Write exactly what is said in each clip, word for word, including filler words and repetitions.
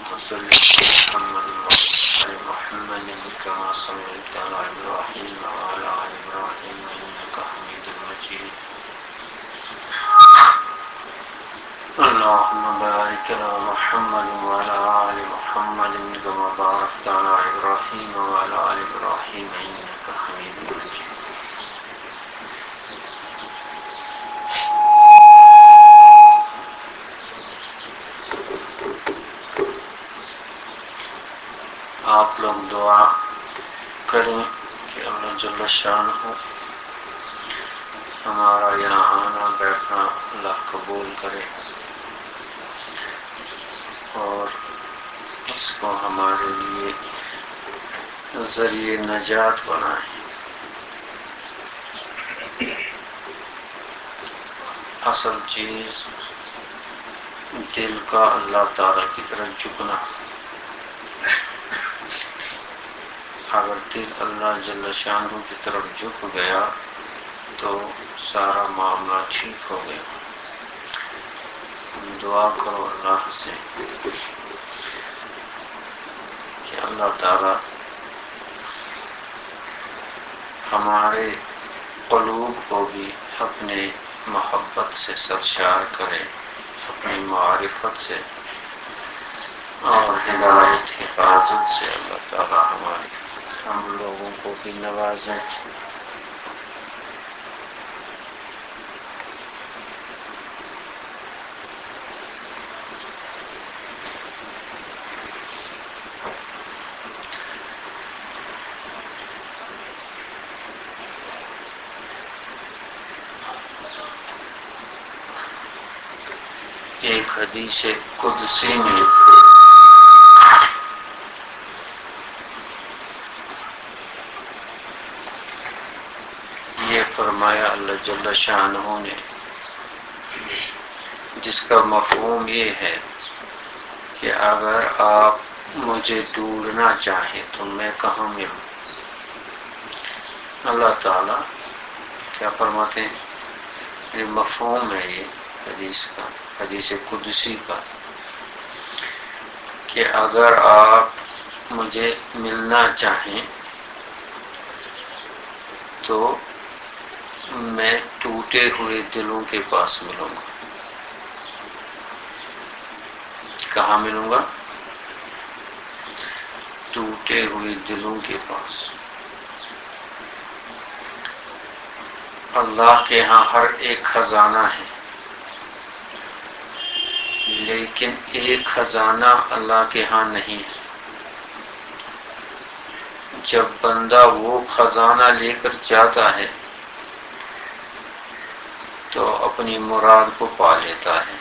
وصل على محمد وعلى آل محمد كما صليت على إبراهيم وعلى آل إبراهيم إنك حميد مجيد. اللهم بارك على محمد وعلى آل محمد كما باركت على إبراهيم وعلى آل إبراهيم إنك حميد مجيد. آپ لوگ دعا کریں کہ اللہ جل شانہ ہمارا یہاں آنا بیٹھنا اللہ قبول کرے اور اس کو ہمارے لیے ذریعہ نجات بنائے. اصل چیز دل کا اللہ تعالیٰ کی طرف جھکنا. اگر دل اللہ جل شانہ کی طرف جھک گیا تو سارا معاملہ ٹھیک ہو گیا. دعا کرو اللہ سے کہ اللہ تعالیٰ ہمارے قلوب کو بھی اپنے محبت سے سرشار کرے، اپنی معرفت سے اور ہدایت حفاظت سے اللہ تعالیٰ ہماری ہم لوگوں کو بھی نوازیں. ایک حدیث قدسی میں یہ فرمایا اللہ جل شانہ نے، جس کا مفہوم یہ ہے کہ اگر آپ مجھے ڈھونڈنا چاہیں تو میں کہاں ملوں. اللہ تعالیٰ کیا فرماتے ہیں؟ یہ مفہوم ہے یہ حدیث کا، حدیث قدسی کا، کہ اگر آپ مجھے ملنا چاہیں تو میں ٹوٹے ہوئے دلوں کے پاس ملوں گا. کہاں ملوں گا؟ ٹوٹے ہوئے دلوں کے پاس. اللہ کے ہاں ہر ایک خزانہ ہے، لیکن ایک خزانہ اللہ کے ہاں نہیں ہے. جب بندہ وہ خزانہ لے کر جاتا ہے تو اپنی مراد کو پا لیتا ہے.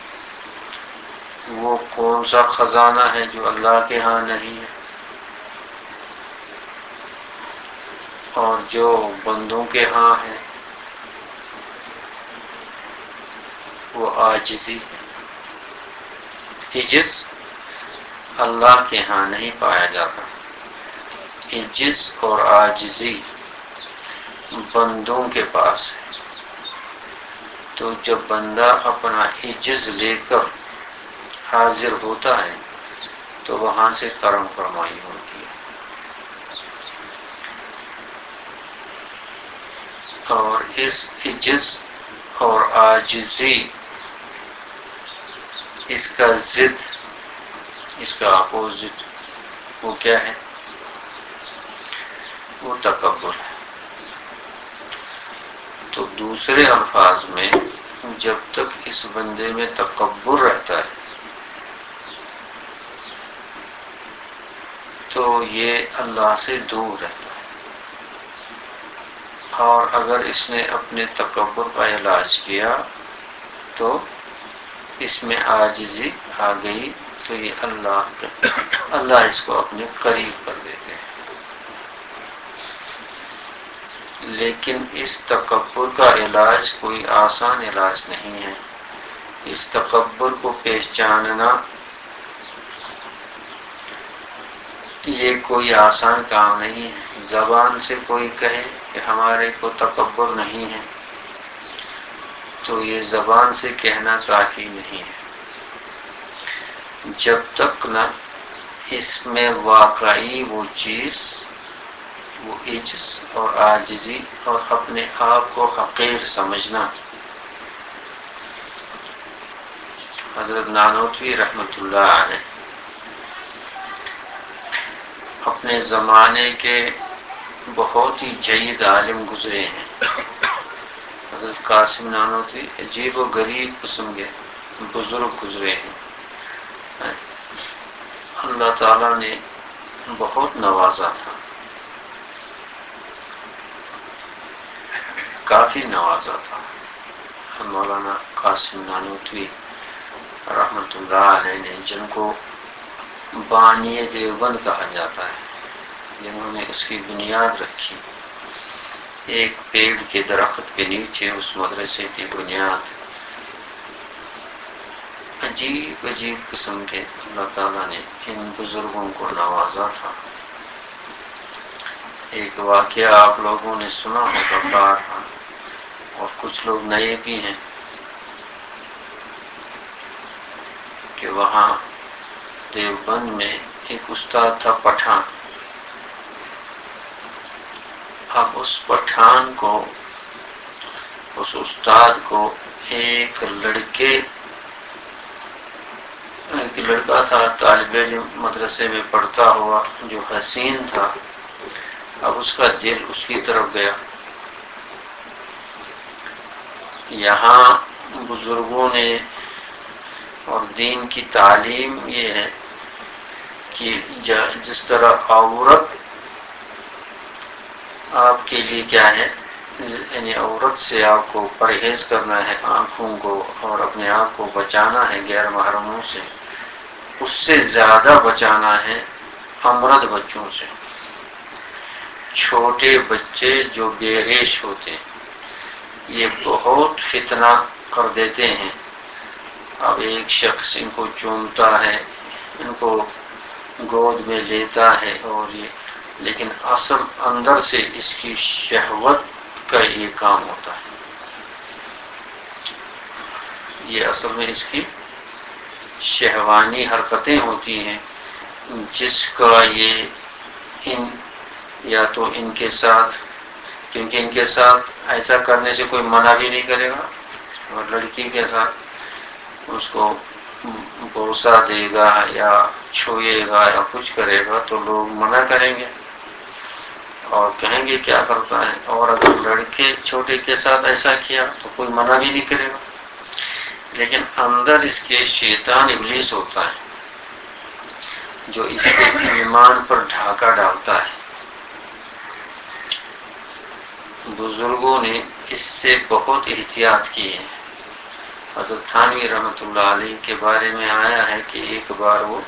وہ کون سا خزانہ ہے جو اللہ کے ہاں نہیں ہے؟ اور جو بندوں کے ہاں ہے وہ عاجزی. عجز اللہ کے ہاں نہیں پایا جاتا. عجز اور عاجزی بندوں کے پاس ہے. تو جب بندہ اپنا عجز لے کر حاضر ہوتا ہے تو وہاں سے کرم فرمائی ہوتی ہے. اور اس عجز اور عاجزی، اس کا ضد، اس کا اپوزٹ وہ کیا ہے؟ وہ تکبر ہے. تو دوسرے الفاظ میں جب تک اس بندے میں تکبر رہتا ہے تو یہ اللہ سے دور رہتا ہے. اور اگر اس نے اپنے تکبر کا علاج کیا تو اس میں عاجزی آ گئی تو یہ اللہ اللہ اس کو اپنے قریب کر دیتے ہیں. لیکن اس تکبر کا علاج کوئی آسان علاج نہیں ہے. اس تکبر کو پہچاننا یہ کوئی آسان کام نہیں ہے. زبان سے کوئی کہے کہ ہمارے کو تکبر نہیں ہے تو یہ زبان سے کہنا کافی نہیں ہے. جب تک نہ اس میں واقعی وہ چیز، وہ عجز اور عاجزی اور اپنے آپ کو حقیر سمجھنا. حضرت نانوتوی رحمۃ اللہ علیہ اپنے زمانے کے بہت ہی جید عالم گزرے ہیں. حضرت قاسم نانوتوی عجیب و غریب قسم کے بزرگ گزرے ہیں. اللہ تعالیٰ نے بہت نوازا تھا، کافی نوازا تھا. مولانا قاسم نانوتوی رحمۃ اللہ علیہ نے، جن کو بانی دیوبند کہا جاتا ہے، جنہوں نے اس کی بنیاد رکھی. ایک پیڑ کے درخت کے نیچے اس مدرسے کی بنیاد. عجیب عجیب قسم کے اللہ تعالیٰ نے ان بزرگوں کو نوازا تھا. ایک واقعہ آپ لوگوں نے سنا ہوگا بارہا، اور کچھ لوگ نئے بھی ہیں، کہ وہاں دیوبند میں ایک استاد تھا پٹھان. اب اس پٹھان کو، اس استاد کو ایک لڑکے ایک لڑکا تھا طالب علم مدرسے میں پڑھتا ہوا جو حسین تھا. اب اس کا دل اس کی طرف گیا. یہاں بزرگوں نے، اور دین کی تعلیم یہ ہے کہ جس طرح عورت آپ کے لیے کیا ہے، یعنی عورت سے آپ کو پرہیز کرنا ہے، آنکھوں کو اور اپنے آپ کو بچانا ہے غیر محرموں سے، اس سے زیادہ بچانا ہے امرد بچوں سے. چھوٹے بچے جو بے ریش ہوتے ہیں، یہ بہت فتنہ کر دیتے ہیں. اب ایک شخص ان کو چومتا ہے، ان کو گود میں لیتا ہے، اور یہ لیکن اصل اندر سے اس کی شہوت کا یہ کام ہوتا ہے. یہ اصل میں اس کی شہوانی حرکتیں ہوتی ہیں، جس کا یہ ان یا تو ان کے ساتھ، کیونکہ ان کے ساتھ ایسا کرنے سے کوئی منع بھی نہیں کرے گا، اور لڑکی کے ساتھ اس کو بوسہ دے گا یا چھوئے گا یا کچھ کرے گا تو لوگ منع کریں گے اور کہیں گے کیا کرتا ہے. اور اگر لڑکے چھوٹے کے ساتھ ایسا کیا تو کوئی منع بھی نہیں کرے گا. لیکن اندر اس کے شیطان ابلیس ہوتا ہے جو اس کے ایمان پر ڈھاکہ ڈالتا ہے. بزرگوں نے اس سے بہت احتیاط کی ہے. حضرت تھانوی رحمۃ اللہ علیہ کے بارے میں آیا ہے کہ ایک بار وہ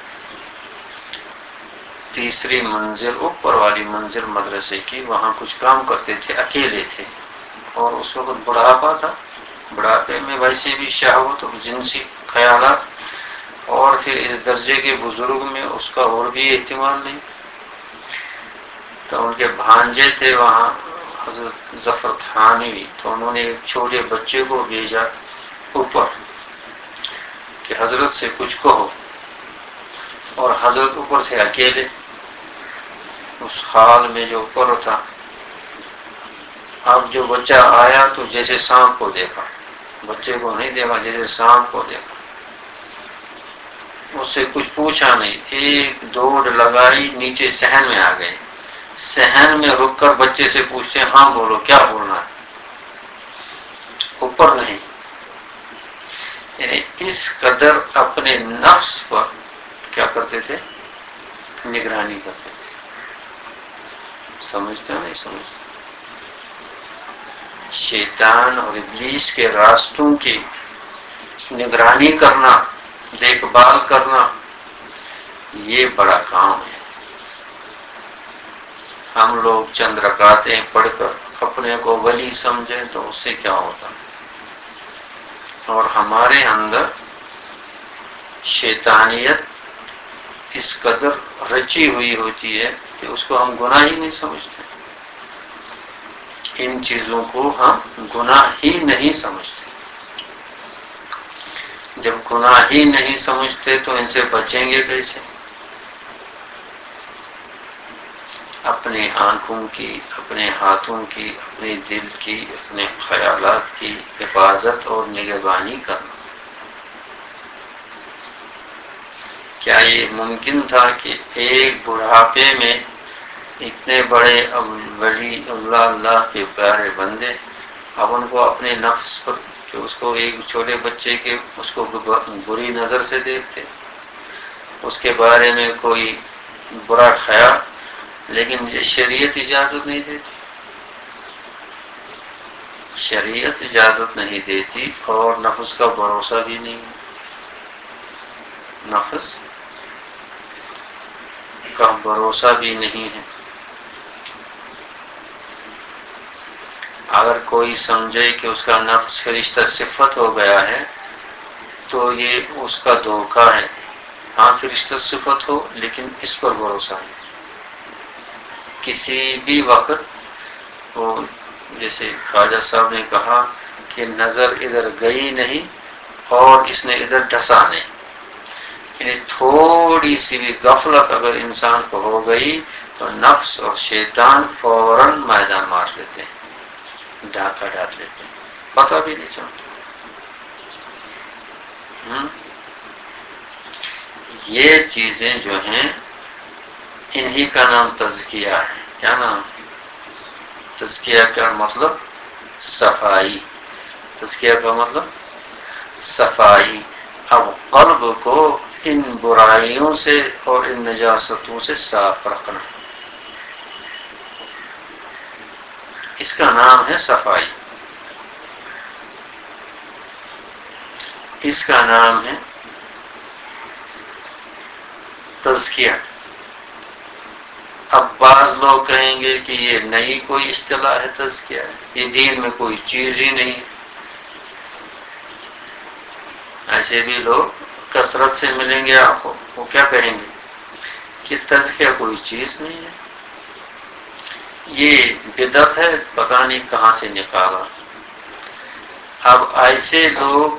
تیسری منزل، اوپر والی منزل مدرسے کی، وہاں کچھ کام کرتے تھے، اکیلے تھے، اور اس وقت بڑھاپا تھا. بڑھاپے میں ویسے بھی شہوت اور جنسی خیالات، اور پھر اس درجے کے بزرگ میں اس کا اور بھی اہتمام نہیں. تو ان کے بھانجے تھے وہاں حضرت ظفر تھانوی، تو انہوں نے ایک چھوٹے بچے کو بھیجا اوپر کہ حضرت سے کچھ کہو، اور حضرت اوپر سے اکیلے اس حال میں جو اوپر تھا. اب جو بچہ آیا تو جیسے سانپ کو دیکھا، بچے کو نہیں دیکھا، جیسے سانپ کو دیکھا. اس سے کچھ پوچھا نہیں، ایک دوڑ لگائی، نیچے صحن میں آ گئے. صحن میں رک کر بچے سے پوچھتے، ہاں بولو کیا بولنا ہے، اوپر نہیں. یعنی اس قدر اپنے نفس پر کیا کرتے تھے، نگرانی کرتے تھے. سمجھتے نہیں سمجھتے؟ شیطان اور ابلیس کے راستوں کی نگرانی کرنا، دیکھ بھال کرنا، یہ بڑا کام ہے. ہم لوگ چند رکعتیں پڑھ کر اپنے کو ولی سمجھیں تو اس سے کیا ہوتا ہے. اور ہمارے اندر شیطانیت اس قدر رچی ہوئی ہوتی ہے کہ اس کو ہم گناہ ہی نہیں سمجھتے. ان چیزوں کو ہم گناہ ہی نہیں سمجھتے. جب گناہ ہی نہیں سمجھتے تو ان سے بچیں گے کیسے؟ اپنے آنکھوں کی، اپنے ہاتھوں کی، اپنے دل کی، اپنے خیالات کی حفاظت اور نگہبانی کرنا۔ کیا یہ ممکن تھا کہ ایک بڑھاپے میں اتنے بڑے ولی اللہ اللہ کے پیارے بندے اب ان کو اپنے نفس پر، کہ اس کو ایک چھوٹے بچے کے اس کو بری نظر سے دیکھتے، اس کے بارے میں کوئی برا خیال، لیکن یہ شریعت اجازت نہیں دیتی، شریعت اجازت نہیں دیتی، اور نفس کا بھروسہ بھی نہیں، نفس کا بھروسہ بھی نہیں ہے۔ اگر کوئی سمجھے کہ اس کا نفس فرشتہ صفت ہو گیا ہے تو یہ اس کا دھوکہ ہے۔ ہاں فرشتہ صفت ہو لیکن اس پر بھروسہ ہے، کسی بھی وقت وہ، جیسے خواجہ صاحب نے کہا کہ نظر ادھر گئی نہیں اور اس نے ادھر ڈھسا نہیں، یعنی تھوڑی سی بھی غفلت اگر انسان کو ہو گئی تو نفس اور شیطان فوراً میدان مار لیتے ہیں، ڈھاکہ ڈال لیتے ہیں، پتہ بھی نہیں چلتا۔ یہ چیزیں جو ہیں انہی کا نام تزکیہ ہے۔ کیا نام؟ تزکیہ کا مطلب صفائی، تزکیہ کا مطلب صفائی۔ اب قلب کو ان برائیوں سے اور ان نجاستوں سے صاف رکھنا، اس کا نام ہے صفائی، اس کا نام ہے تزکیہ۔ اب بعض لوگ کہیں گے کہ یہ نئی کوئی اصطلاح ہے تزکیہ، یہ دین میں کوئی چیز ہی نہیں، ایسے بھی لوگ کثرت سے ملیں گے آپ کو، وہ کیا کہیں گے کہ تزکیہ کوئی چیز نہیں ہے، یہ بدعت ہے، پتہ نہیں کہاں سے نکالا۔ اب ایسے لوگ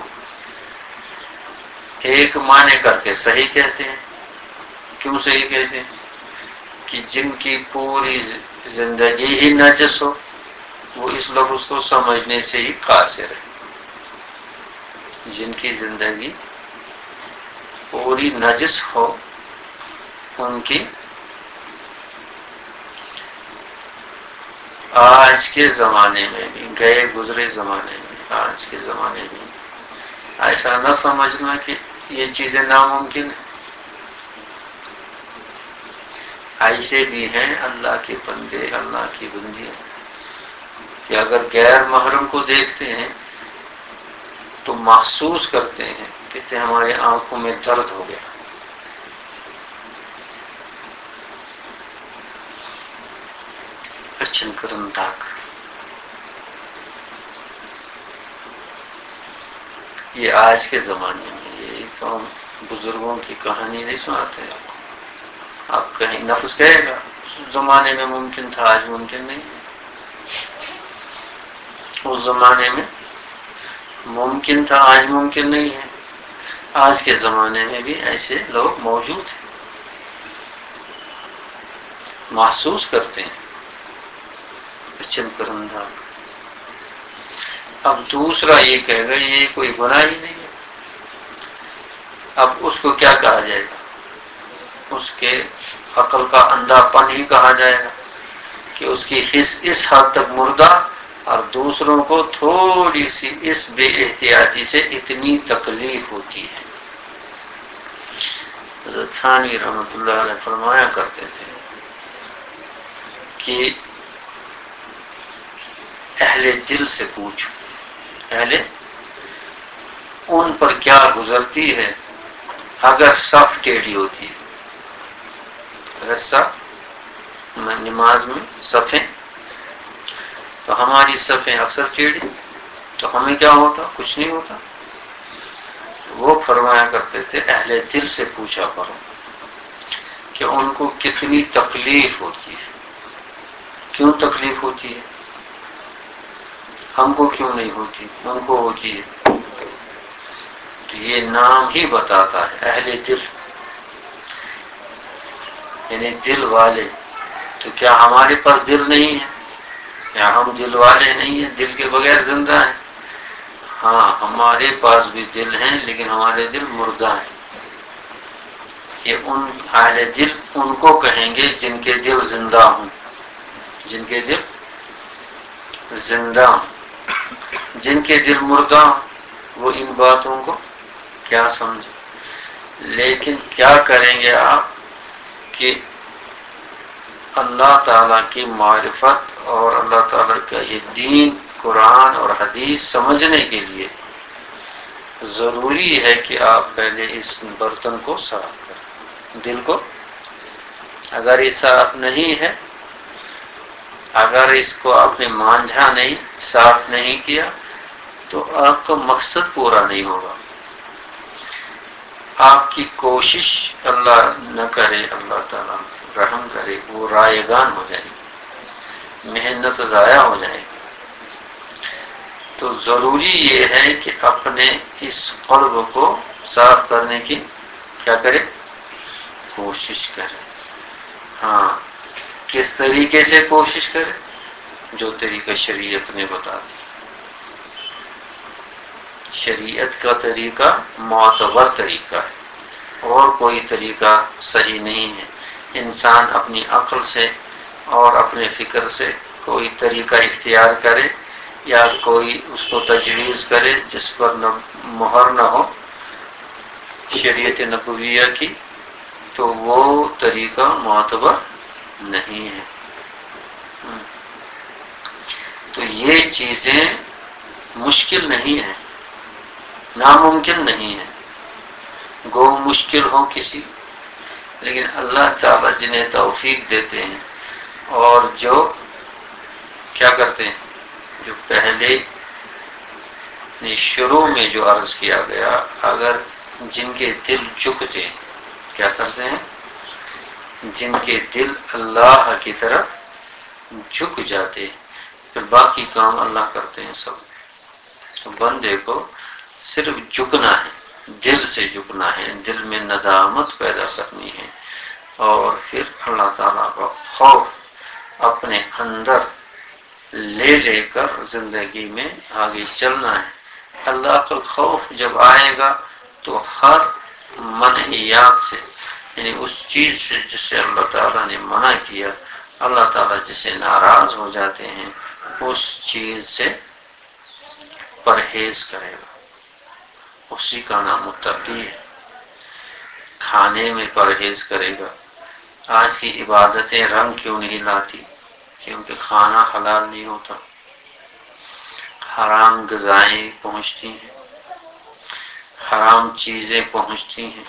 ایک معنی کر کے صحیح کہتے ہیں۔ کیوں صحیح کہتے ہیں؟ کہ جن کی پوری زندگی ہی نجس ہو وہ اس لفظ کو سمجھنے سے ہی قاصر ہے، جن کی زندگی پوری نجس ہو ان کی آج کے زمانے میں بھی، گئے گزرے زمانے میں، آج کے زمانے میں ایسا نہ سمجھنا کہ یہ چیزیں ناممکن ہیں، ایسے بھی ہیں اللہ کے بندے، اللہ کی بندیاں کہ اگر غیر محرم کو دیکھتے ہیں تو محسوس کرتے ہیں کہ ہمارے آنکھوں میں درد ہو گیا۔ اچھن کرن تاک یہ آج کے زمانے میں، یہ تو ہم بزرگوں کی کہانی نہیں سناتے آپ کو، آپ کہیں نفس کہے گا اس زمانے میں ممکن تھا آج ممکن نہیں، اس زمانے میں ممکن تھا آج ممکن نہیں ہے، آج کے زمانے میں بھی ایسے لوگ موجود ہیں، محسوس کرتے ہیں۔ اچھن کرندہ اب دوسرا یہ کہے گا یہ کوئی گناہ ہی نہیں ہے، اب اس کو کیا کہا جائے گا؟ اس کے عقل کا اندھا پن ہی کہا جائے گا کہ اس کی حص اس حد تک مردہ، اور دوسروں کو تھوڑی سی اس بے احتیاطی سے اتنی تکلیف ہوتی ہے۔ حضرت تھانوی رحمۃ اللہ علیہ فرمایا کرتے تھے کہ اہل دل سے پوچھو، اہل ان پر کیا گزرتی ہے اگر صف ٹیڑھی ہوتی ہے، اگر صف نماز میں صفیں تو ہماری صفیں اکثر ٹیڑھی، تو ہمیں کیا ہوتا؟ کچھ نہیں ہوتا۔ وہ فرمایا کرتے تھے اہل دل سے پوچھا کرو کہ ان کو کتنی تکلیف ہوتی ہے، کیوں تکلیف ہوتی ہے، ہم کو کیوں نہیں ہوتی، ان کو ہوتی ہے۔ تو یہ نام ہی بتاتا ہے اہل دل، یعنی دل والے. تو کیا ہمارے پاس دل نہیں ہے؟ یا ہم دل والے نہیں ہیں، دل کے بغیر زندہ ہیں؟ ہاں ہمارے پاس بھی دل ہیں، لیکن ہمارے دل مردہ ہیں. کہ ان اہل دل ان کو کہیں گے جن کے دل زندہ ہوں، جن کے دل زندہ ہوں. جن کے دل مردہ ہوں وہ ان باتوں کو کیا سمجھے. لیکن کیا کریں گے آپ کہ اللہ تعالیٰ کی معرفت اور اللہ تعالیٰ کا یہ دین قرآن اور حدیث سمجھنے کے لیے ضروری ہے کہ آپ پہلے اس برتن کو صاف کریں، دل کو. اگر یہ صاف نہیں ہے، اگر اس کو آپ نے مانجھا نہیں، صاف نہیں کیا، تو آپ کا مقصد پورا نہیں ہوگا. آپ کی کوشش اللہ نہ کرے، اللہ تعالیٰ رحم کرے، وہ رائے گان ہو جائے گی، محنت ضائع ہو جائے گی. تو ضروری یہ ہے کہ اپنے اس قلب کو صاف کرنے کی کیا کرے، کوشش کرے. ہاں کس طریقے سے کوشش کرے؟ جو طریقہ شریعت نے بتا دیا. شریعت کا طریقہ معتبر طریقہ ہے، اور کوئی طریقہ صحیح نہیں ہے. انسان اپنی عقل سے اور اپنے فکر سے کوئی طریقہ اختیار کرے یا کوئی اس کو تجویز کرے جس پر نہ مہر نہ ہو شریعت نبویہ کی، تو وہ طریقہ معتبر نہیں ہے. تو یہ چیزیں مشکل نہیں ہیں، ناممکن نہیں ہے. گو مشکل ہو کسی، لیکن اللہ تعالیٰ جنہیں توفیق دیتے ہیں اور جو کیا کرتے ہیں، جو پہلے شروع میں جو عرض کیا گیا، اگر جن کے دل جھکتے ہیں، کیا کرتے ہیں، جن کے دل اللہ کی طرف جھک جاتے ہیں، پھر باقی کام اللہ کرتے ہیں سب. تو بندے کو صرف جھکنا ہے، دل سے جھکنا ہے، دل میں ندامت پیدا کرنی ہے، اور پھر اللہ تعالیٰ کا خوف اپنے اندر لے لے کر زندگی میں آگے چلنا ہے. اللہ کا خوف جب آئے گا تو ہر منحیات سے، یعنی اس چیز سے جس سے اللہ تعالیٰ نے منع کیا، اللہ تعالیٰ جس سے ناراض ہو جاتے ہیں، اس چیز سے پرہیز کرے گا. اسی کا نام متقی ہے. کھانے میں پرہیز کرے گا. آج کی عبادتیں رنگ کیوں نہیں لاتی؟ کیونکہ کھانا حلال نہیں ہوتا، حرام غذائیں پہنچتی ہیں، حرام چیزیں پہنچتی ہیں.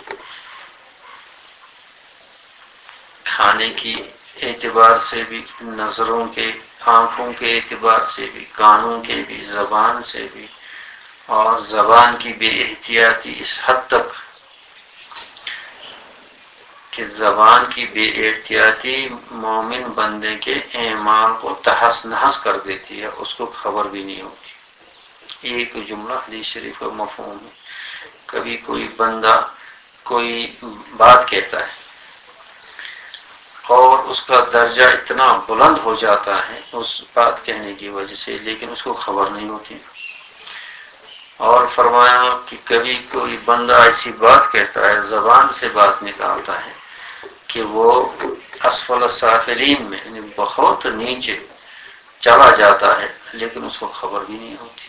کھانے کی اعتبار سے بھی، نظروں کے، آنکھوں کے اعتبار سے بھی، کانوں کے بھی، زبان سے بھی. اور زبان کی بے احتیاطی اس حد تک کہ زبان کی بے احتیاطی مومن بندے کے اعمال کو تہس نہس کر دیتی ہے، اس کو خبر بھی نہیں ہوتی. ایک جملہ حدیث شریف کا مفہوم ہے. کبھی کوئی بندہ کوئی بات کہتا ہے اور اس کا درجہ اتنا بلند ہو جاتا ہے اس بات کہنے کی وجہ سے، لیکن اس کو خبر نہیں ہوتی. اور فرمایا کہ کبھی کوئی بندہ ایسی بات کہتا ہے، زبان سے بات نکالتا ہے کہ وہ اسفل السافلین میں، یعنی بہت نیچے چلا جاتا ہے، لیکن اس کو خبر بھی نہیں ہوتی.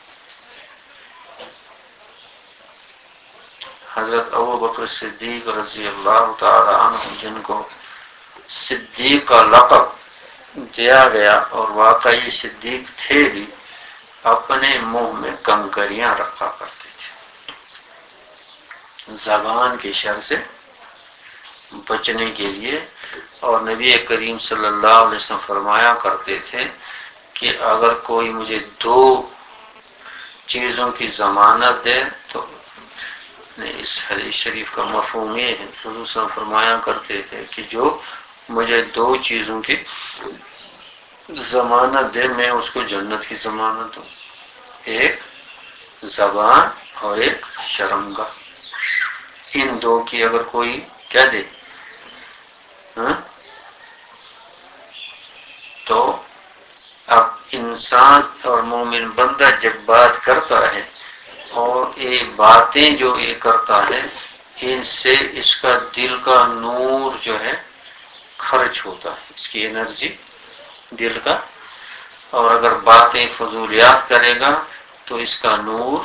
حضرت ابوبکر صدیق رضی اللہ تعالی عنہ، جن کو صدیق کا لقب دیا گیا اور واقعی صدیق تھے بھی، اپنے منہ میں کنکریاں رکھا کرتے تھے زبان کے شر سے بچنے کے لیے. اور نبی کریم صلی اللہ علیہ وسلم فرمایا کرتے تھے کہ اگر کوئی مجھے دو چیزوں کی ضمانت دے تو، اس حدیث شریف کا مفہوم یہ ہے، حضور صلی اللہ علیہ وسلم فرمایا کرتے تھے کہ جو مجھے دو چیزوں کی ضمانت دے، میں اس کو جنت کی ضمانت دوں. ایک زبان اور ایک شرمگاہ، ان دو کی اگر کوئی کیا دے ہاں تو اب انسان اور مومن بندہ جب بات کرتا ہے اور یہ باتیں جو یہ کرتا ہے ان سے اس کا دل کا نور جو ہے خرچ ہوتا ہے، اس کی انرجی دل کا، اور اگر باتیں فضولیات کرے گا تو اس کا نور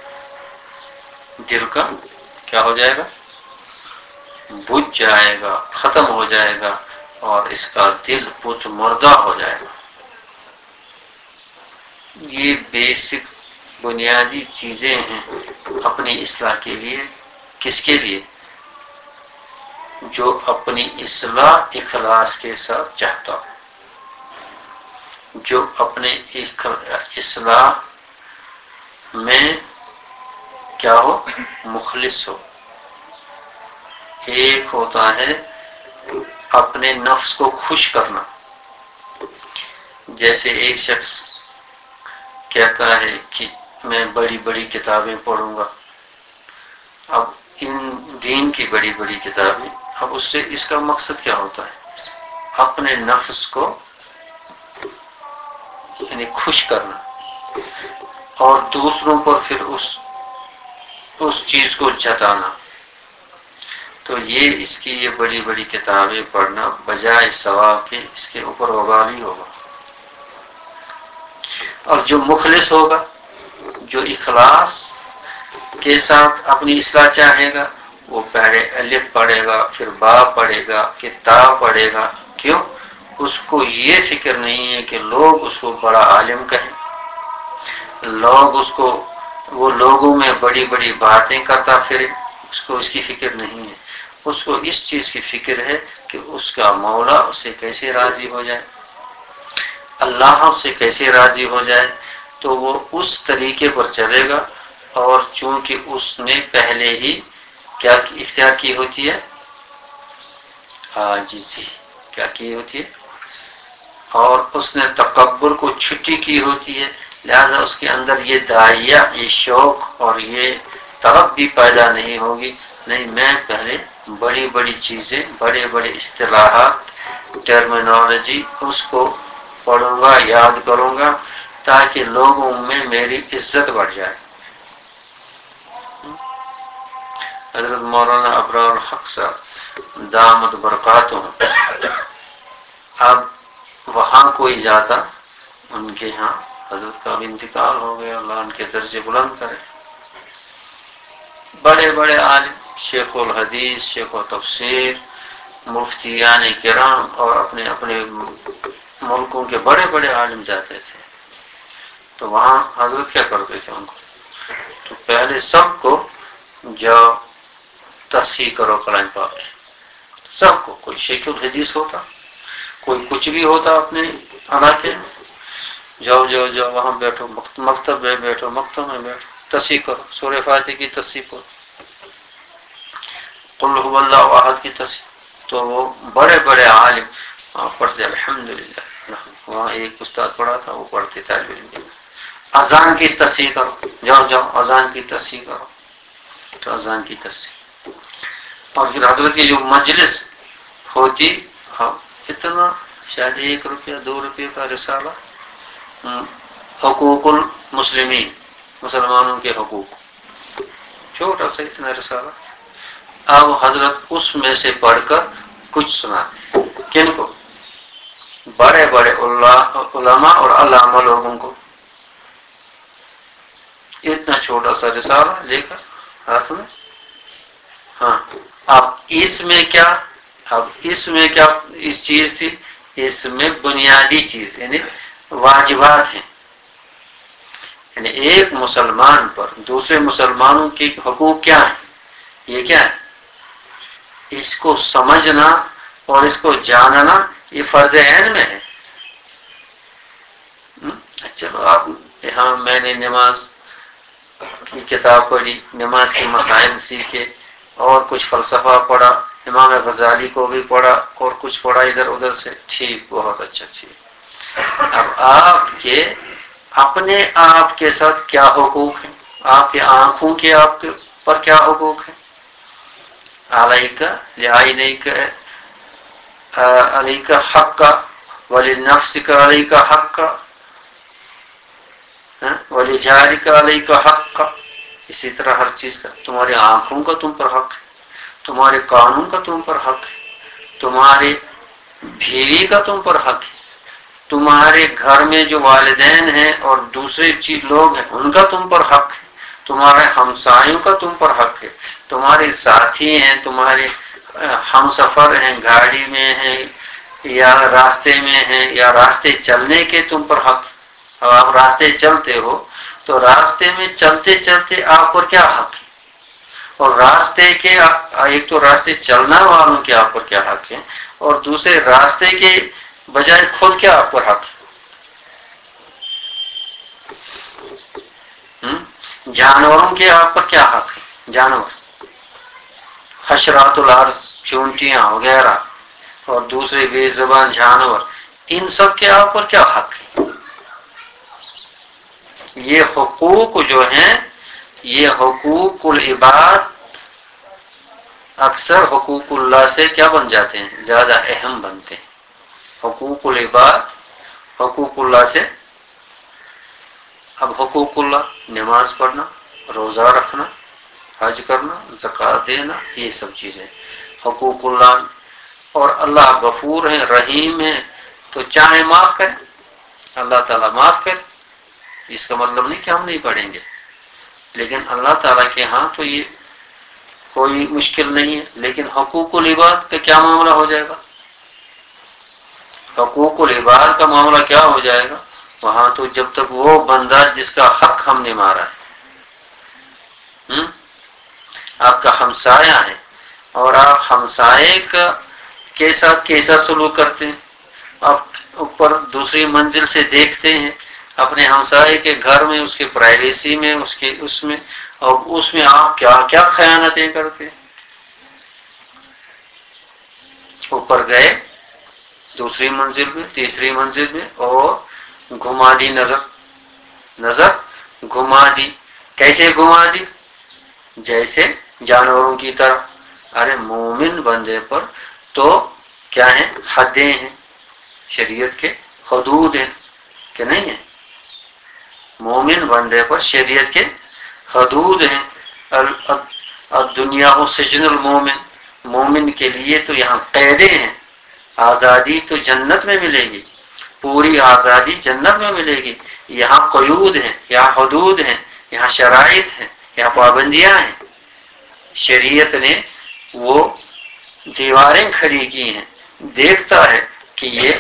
دل کا کیا ہو جائے گا، بجھ جائے گا، ختم ہو جائے گا، اور اس کا دل بت مردہ ہو جائے گا۔ یہ بیسک بنیادی چیزیں ہیں اپنی اصلاح کے لیے۔ کس کے لیے؟ جو اپنی اصلاح اخلاص کے ساتھ چاہتا ہو، جو اپنے اصلاح میں کیا ہو، مخلص ہو۔ ایک ہوتا ہے اپنے نفس کو خوش کرنا، جیسے ایک شخص کہتا ہے کہ میں بڑی بڑی کتابیں پڑھوں گا، اب ان دین کی بڑی بڑی کتابیں، اب اس سے اس کا مقصد کیا ہوتا ہے، اپنے نفس کو یعنی خوش کرنا، اور دوسروں پر پھر اس اس چیز کو جتانا۔ تو یہ اس کی یہ بڑی بڑی کتابیں پڑھنا بجائے ثواب کے اس کے اوپر وبال ہی ہوگا۔ اور جو مخلص ہوگا، جو اخلاص کے ساتھ اپنی اصلاح چاہے گا، وہ پہلے الف پڑھے گا، پھر با پڑھے گا، پھر تا پڑھے گا۔ کیوں؟ اس کو یہ فکر نہیں ہے کہ لوگ اس کو بڑا عالم کہیں، لوگ اس کو وہ لوگوں میں بڑی بڑی باتیں کرتا پھرے، اس کو اس کی فکر نہیں ہے۔ اس کو اس چیز کی فکر ہے کہ اس کا مولا اس سے کیسے راضی ہو جائے، اللہ اس سے کیسے راضی ہو جائے، تو وہ اس طریقے پر چلے گا۔ اور چونکہ اس نے پہلے ہی کیا اختیار کی ہوتی ہے، عاجزی کیا کی ہوتی ہے، اور اس نے تکبر کو چھٹی کی ہوتی ہے، لہذا اس کے اندر یہ داعیہ، یہ شوق اور یہ طلب بھی پیدا نہیں ہوگی، نہیں میں پہلے بڑی بڑی چیزیں، بڑے بڑے اصطلاحات، ٹرمینالوجی اس کو پڑھوں گا، یاد کروں گا، تاکہ لوگوں میں میری عزت بڑھ جائے۔ حضرت مولانا ابرار الحق صاحب دامت برکاتہ، اب وہاں کوئی جاتا، ان کے ہاں حضرت کا بھی انتقال ہو گیا، اللہ ان کے درجے بلند کرے، بڑے بڑے عالم، شیخ الحدیث، شیخ التفسیر، مفتیان کرام، اور اپنے اپنے ملکوں کے بڑے بڑے عالم جاتے تھے، تو وہاں حضرت کیا کرتے تھے ان کو، تو پہلے سب کو جاؤ تصحیح کرو کلام پاک، سب کو، کوئی شیخ الحدیث ہوتا، کوئی کچھ بھی ہوتا اپنے علاقے میں، جاؤ جاؤ جاؤ وہاں بیٹھو، مکتب میں بیٹھو، مکتب میں بیٹھو، تصحیح کرو، سورہ فاتحہ کی تصحیح کرو، قل هو اللہ احد کی تصحیح۔ تو وہ بڑے بڑے عالم وہاں پڑھتے، الحمدللہ، وہاں ایک استاد پڑھا تھا، وہ پڑھتے طالب علم، اذان کی تصحیح کرو، جاؤ جاؤ اذان کی تصحیح کرو، تو اذان کی تصحیح، اور پھر حضرت کی جو مجلس ہوتی، اتنا شاید ایک روپیہ دو روپے کا رسالہ، حقوق المسلمین، مسلمانوں کے حقوق، چھوٹا سا اتنا رسالہ، اب حضرت اس میں سے پڑھ کر کچھ سناتے، کن کو؟ بڑے بڑے علماء اور علامہ لوگوں کو، اتنا چھوٹا سا رسالہ لے کر ہاتھ میں۔ ہاں، اب اس میں کیا، اب اس میں کیا اس چیز تھی، اس میں بنیادی چیز یعنی واجبات ہیں، یعنی ایک مسلمان پر دوسرے مسلمانوں کے حقوق کیا ہیں، یہ کیا ہے، اس کو سمجھنا اور اس کو جاننا یہ فرض عین میں ہے۔ چلو آپ یہاں میں نے نماز کی کتاب پڑھی، نماز کے مسائل سیکھے، اور کچھ فلسفہ پڑھا، امام غزالی کو بھی پڑھا، اور کچھ پڑھا ادھر ادھر سے، ٹھیک، بہت اچھا، ٹھیک۔ اب آپ کے اپنے آپ کے ساتھ کیا حقوق ہیں، آپ کے آنکھوں کے آپ کے پر کیا حقوق ہے؟ علیک لعینیک علیک حق ولنفسک علیک حق ولجارک علیک حق. اسی طرح ہر چیز کا، تمہاری آنکھوں کا تم پر حق ہے، تمہارے کانوں کا تم پر حق ہے، تمہارے بیوی کا تم پر حق ہے، تمہارے گھر میں جو والدین ہیں اور دوسرے چیز لوگ ہیں ان کا تم پر حق ہے، تمہارے ہمسایوں کا تم پر حق ہے، تمہارے ساتھی ہیں، تمہارے ہم سفر ہیں، گاڑی میں ہیں یا راستے میں ہیں یا راستے چلنے کے تم پر حق. اب آپ راستے چلتے ہو تو راستے میں چلتے چلتے آپ پر کیا حق ہے، اور راستے کے ایک تو راستے چلنا والوں کے آپ پر کیا حق ہے، اور دوسرے راستے کے بجائے خود کیا آپ پر حق ہے. جانوروں کے آپ پر کیا حق ہے، جانور حشرات الارض چونٹیاں وغیرہ اور دوسرے بے زبان جانور، ان سب کے آپ پر کیا حق ہے. یہ حقوق جو ہیں یہ حقوق العباد اکثر حقوق اللہ سے کیا بن جاتے ہیں، زیادہ اہم بنتے ہیں. حقوق العباد حقوق اللہ سے. اب حقوق اللہ نماز پڑھنا، روزہ رکھنا، حج کرنا، زکوٰۃ دینا، یہ سب چیزیں حقوق اللہ. اور اللہ غفور ہے، رحیم ہے، تو چاہے معاف کرے، اللہ تعالیٰ معاف کرے. اس کا مطلب نہیں کہ ہم نہیں پڑھیں گے، لیکن اللہ تعالیٰ کے ہاں تو یہ کوئی مشکل نہیں ہے. لیکن حقوق العباد کا کیا معاملہ ہو جائے گا، حقوق العباد کا معاملہ کیا ہو جائے گا وہاں تو جب تک وہ بندہ جس کا حق ہم نے مارا ہے، آپ کا ہمسایہ ہے اور آپ ہمسائے کا کے ساتھ کیسا سلوک کرتے ہیں، آپ اوپر دوسری منزل سے دیکھتے ہیں اپنے ہمسائے کے گھر میں، اس کے پرائیویسی میں، اس کے اس میں، اور اس میں آپ کیا کیا خیانتیں کرتے ہیں. اوپر گئے دوسری منزل میں، تیسری منزل میں، اور گھما دی نظر نظر گھما دی. کیسے گھما دی؟ جیسے جانوروں کی طرح. ارے مومن بندے پر تو کیا ہیں، حدیں ہیں، شریعت کے حدود ہیں کہ نہیں ہیں. مومن بندے پر شریعت کے حدود ہیں. الدنیا سجن المومن، مومن کے لیے تو یہاں قیدیں ہیں. آزادی تو جنت میں ملے گی، پوری آزادی جنت میں ملے گی. یہاں قیود ہیں، یہاں حدود ہیں، یہاں شرائط ہیں، یہاں پابندیاں ہیں. شریعت نے وہ دیواریں کھڑی کی ہیں، دیکھتا ہے کہ یہ.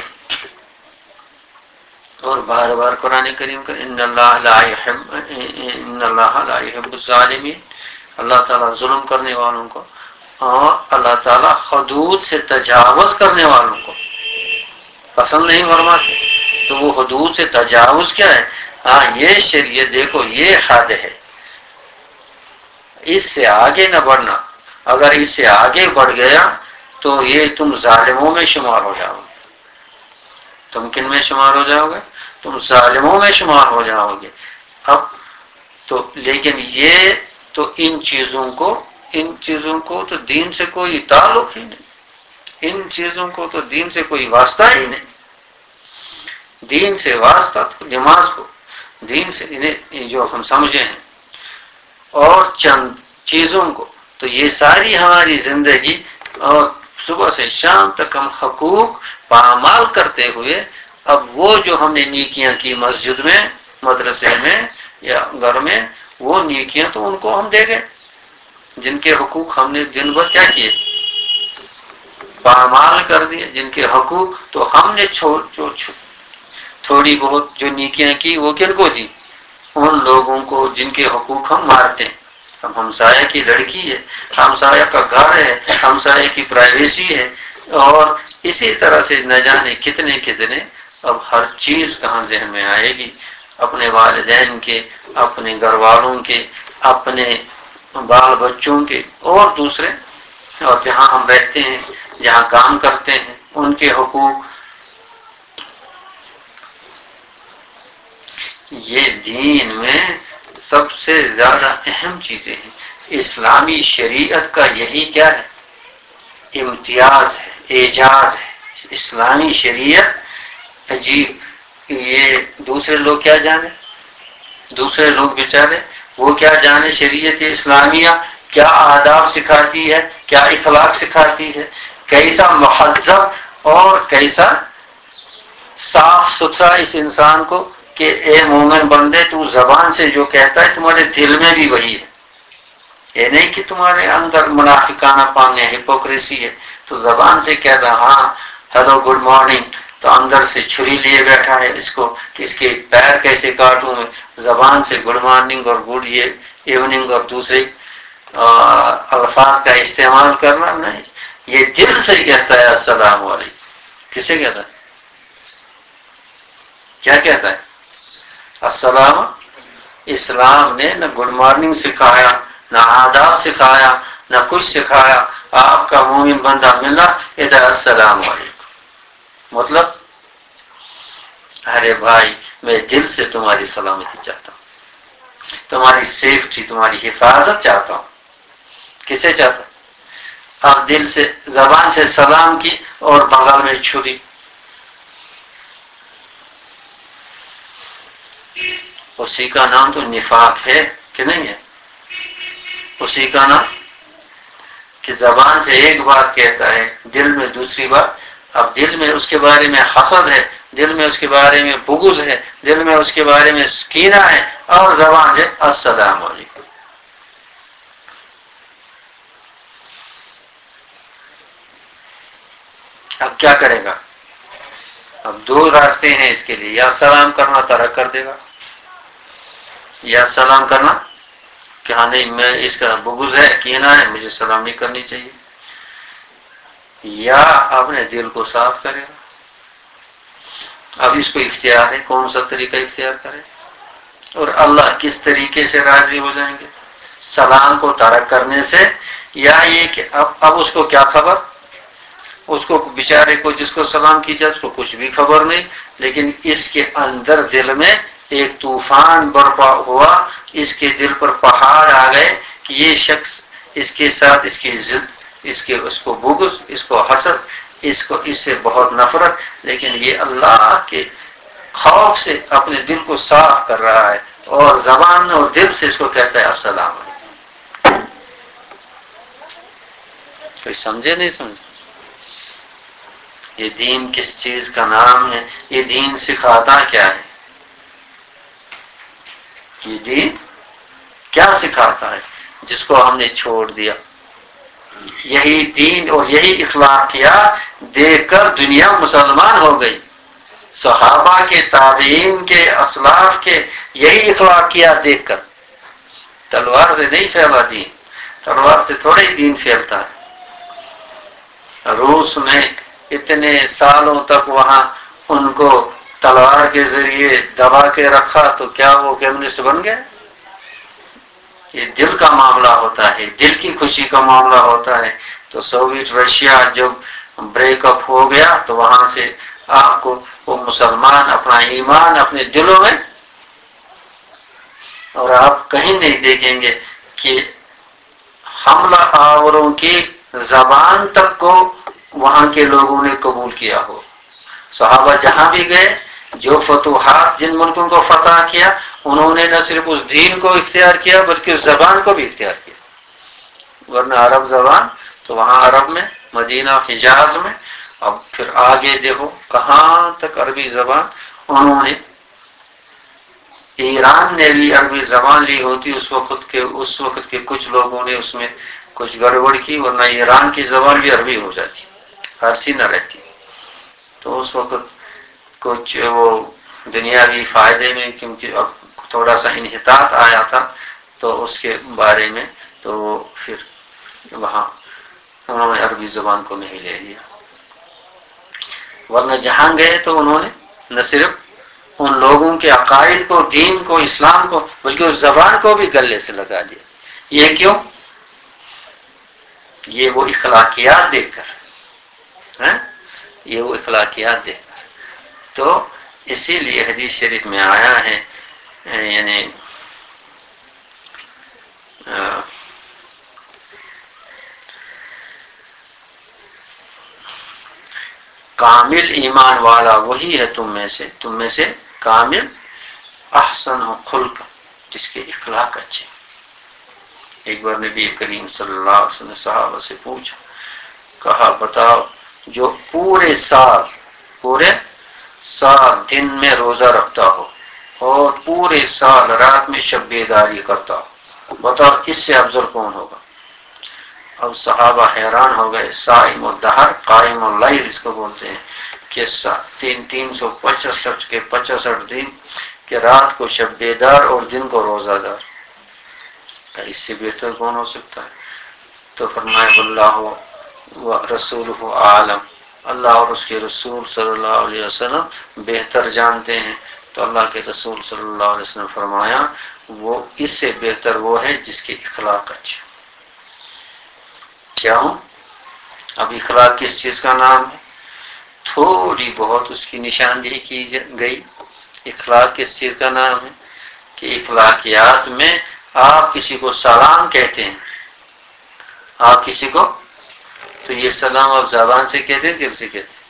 اور بار بار قرآن کریم کا ان اللہ لا يحب ان اللہ لا يحب الظالمین، اللہ تعالیٰ ظلم کرنے والوں کو اور اللہ تعالیٰ حدود سے تجاوز کرنے والوں کو پسند نہیں فرماتے. تو وہ حدود سے تجاوز کیا ہے؟ ہاں یہ شریعت دیکھو یہ حد ہے، اس سے آگے نہ بڑھنا. اگر اس سے آگے بڑھ گیا تو یہ تم ظالموں میں شمار ہو جاؤ گے. تم کن میں شمار ہو جاؤ گے؟ تم ظالموں میں شمار ہو جاؤ گے. اب تو لیکن یہ تو ان چیزوں کو ان چیزوں کو تو دین سے کوئی تعلق ہی نہیں، ان چیزوں کو تو دین سے کوئی واسطہ ہی نہیں. دین سے واسطہ تو نماز کو دین سے انہیں جو ہم سمجھے ہیں اور چند چیزوں کو، تو یہ ساری ہماری زندگی اور صبح سے شام تک ہم حقوق پامال کرتے ہوئے، اب وہ جو ہم نے نیکیاں کی مسجد میں، مدرسے میں یا گھر میں، وہ نیکیاں تو ان کو ہم دے گئے جن کے حقوق ہم نے دن بھر کیا کیے، پامال کر دیے. جن کے حقوق تو ہم نے چھوڑ چھوڑ تھوڑی بہت جو نیکیاں کی وہ کن کو دی؟ ان لوگوں کو جن کے حقوق ہم مارتے ہیں. اب ہمسایہ کی لڑکی ہے، ہمسایہ کا گھر ہے، ہمسایہ کی پرائیویسی ہے، اور اسی طرح سے نہ جانے کتنے کتنے. اب ہر چیز کہاں ذہن میں آئے گی؟ اپنے والدین کے، اپنے گھر والوں کے، اپنے بال بچوں کے، اور دوسرے اور جہاں ہم رہتے ہیں، جہاں کام کرتے ہیں، ان کے حقوق. یہ دین میں سب سے زیادہ اہم چیزیں ہیں. اسلامی شریعت کا یہی کیا ہے؟ امتیاز ہے، اعجاز ہے. اسلامی شریعت عجیب. یہ دوسرے لوگ کیا جانے؟ دوسرے لوگ بیچارے وہ کیا جانے شریعت اسلامیہ کیا آداب سکھاتی ہے، کیا اخلاق سکھاتی ہے، کیسا مہذب اور کیسا صاف ستھرا اس انسان کو کہ اے مومن بندے تو زبان سے جو کہتا ہے تمہارے دل میں بھی وہی ہے. یہ نہیں کہ تمہارے اندر منافقانہ پان ہے، ہپوکریسی ہے تو زبان سے کہہ رہا ہاں ہیلو گڈ مارننگ تو اندر سے چھری لیے بیٹھا ہے اس کو کہ اس کے پیر کیسے کاٹوں میں. زبان سے گڈ مارننگ اور گڈ یہ ایوننگ اور دوسرے الفاظ کا استعمال کرنا نہیں. یہ دل سے کہتا ہے السلام علیکم. کسے کہتا ہے؟ کیا کہتا ہے؟ السلام. اسلام نے نہ گڈ مارننگ سکھایا، نہ آداب سکھایا، نہ کچھ سکھایا. آپ کا مومن بندہ ملا ادھر السلام علیکم. مطلب ارے بھائی میں دل سے تمہاری سلامتی چاہتا ہوں، تمہاری سیفٹی، تمہاری حفاظت چاہتا ہوں. کسے چاہتا ہوں؟ اب دل سے زبان سے سلام کی اور بغل میں چھری. اسی کا نام تو نفاق ہے کہ نہیں ہے؟ اسی کا نام کہ زبان سے ایک بات کہتا ہے دل میں دوسری بات. اب دل میں اس کے بارے میں حسد ہے، دل میں اس کے بارے میں بغض ہے، دل میں اس کے بارے میں کینہ ہے اور زبان سے السلام علیکم. اب کیا کرے گا؟ اب دو راستے ہیں اس کے لیے، یا سلام کرنا ترک کر دے گا، یا سلام کرنا کہ ہاں نہیں میں اس کا بغض ہے کینہ ہے مجھے سلام نہیں کرنی چاہیے، یا اپنے دل کو صاف کرے گا. اب اس کو اختیار ہے کون سا طریقہ اختیار کرے اور اللہ کس طریقے سے راضی ہو جائیں گے، سلام کو ترک کرنے سے یا یہ کہ اب اب اس کو کیا خبر، اس کو بیچارے کو جس کو سلام کیجیے اس کو کچھ بھی خبر نہیں، لیکن اس کے اندر دل میں ایک طوفان برپا ہوا، اس کے دل پر پہاڑ آ گئے کہ یہ شخص اس کے ساتھ اس کی ضد، اس کے اس کو بغض، اس کو حسد، اس کو اس سے بہت نفرت، لیکن یہ اللہ کے خوف سے اپنے دل کو صاف کر رہا ہے اور زبان اور دل سے اس کو کہتا ہے السلام علیکم. کوئی سمجھے نہیں سمجھے؟ یہ دین کس چیز کا نام ہے؟ یہ دین سکھاتا کیا ہے؟ یہ دین کیا سکھاتا ہے جس کو ہم نے چھوڑ دیا؟ یہی دین اور یہی اخلاقیات دیکھ کر دنیا مسلمان ہو گئی. صحابہ کے، تابعین کے، اسلاف کے یہی اخلاقیات دیکھ کر. تلوار سے نہیں پھیلا دین، تلوار سے تھوڑا ہی دین پھیلتا ہے. روس میں اتنے سالوں تک وہاں ان کو تلوار کے ذریعے دبا کے رکھا تو کیا وہ کمیونسٹ بن گئے؟ یہ دل کا معاملہ ہوتا ہے، دل کی خوشی کا معاملہ ہوتا ہے. تو سوویت رشیا جب بریک اپ ہو گیا تو وہاں سے آپ کو وہ مسلمان اپنا ایمان اپنے دلوں میں، اور آپ کہیں نہیں دیکھیں گے کہ حملہ آوروں کی زبان تک کو وہاں کے لوگوں نے قبول کیا ہو. صحابہ جہاں بھی گئے، جو فتوحات جن ملکوں کو فتح کیا، انہوں نے نہ صرف اس دین کو اختیار کیا بلکہ اس زبان کو بھی اختیار کیا. ورنہ عرب زبان تو وہاں عرب میں، مدینہ حجاز میں، اب پھر آگے دیکھو کہاں تک عربی زبان. انہوں نے ایران نے بھی عربی زبان لی ہوتی اس وقت کے اس وقت کے کچھ لوگوں نے اس میں کچھ گڑبڑ کی، ورنہ ایران کی زبان بھی عربی ہو جاتی، فارسی نہ رہتی. تو اس وقت کچھ وہ دنیاوی فائدے میں کیونکہ اب تھوڑا سا انحطاط آیا تھا تو اس کے بارے میں تو پھر وہاں انہوں نے عربی زبان کو نہیں لے لیا. ورنہ جہاں گئے تو انہوں نے نہ صرف ان لوگوں کے عقائد کو، دین کو، اسلام کو، بلکہ اس زبان کو بھی گلے سے لگا دیا. یہ کیوں؟ یہ وہ اخلاقیات دیکھ کر، یہ وہ اخلاقیات دیکھ کر. تو اسی لیے حدیث شریف میں آیا ہے، یعنی کامل ایمان والا وہی ہے تم میں سے تم میں سے کامل احسن و خلق، جس کے اخلاق اچھے۔ ایک بار نبی کریم صلی اللہ علیہ وسلم نے صحابہ سے پوچھا، کہا بتاؤ جو پورے سال پورے سال دن میں روزہ رکھتا ہو اور پورے سال رات میں شب بیداری کرتا ہو، بتاؤ اس سے افضل کون ہوگا؟ اب صحابہ حیران ہو گئے۔ صائم الدہر قائم اللیل اس کو بولتے ہیں کہ تین تین سو پچاسٹھ کے پچاسٹھ دن کہ رات کو شب بیدار اور دن کو روزہ دار، اس سے بہتر کون ہو سکتا ہے؟ تو فرمایا اللہ و رسولہ عالم، اللہ اور اس کے رسول صلی اللہ علیہ وسلم بہتر جانتے ہیں۔ تو اللہ کے رسول صلی اللہ علیہ وسلم فرمایا وہ اس سے بہتر وہ ہے جس کے اخلاق اچھے۔ کیوں؟ اب اخلاق کس چیز کا نام ہے؟ تھوڑی بہت اس کی نشاندہی کی گئی۔ اخلاق کس چیز کا نام ہے؟ کہ اخلاقیات میں آپ کسی کو سلام کہتے ہیں، آپ کسی کو، تو یہ سلام آپ زبان سے کہتے ہیں، دل سے کہتے ہیں؟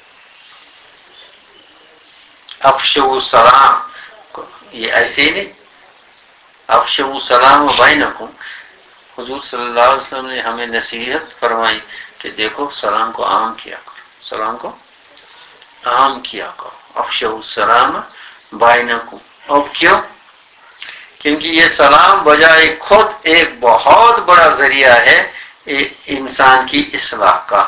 افشوا السلام، یہ ایسے ہی نہیں، افشوا السلام بینکم، حضور صلی اللہ علیہ وسلم نے ہمیں نصیحت فرمائی کہ دیکھو سلام کو عام کیا کرو، سلام کو عام کیا کرو، افشوا السلام بینکم۔ اب کیوں؟ کیونکہ یہ سلام بجائے خود ایک بہت بڑا ذریعہ ہے انسان کی اصلاح کا،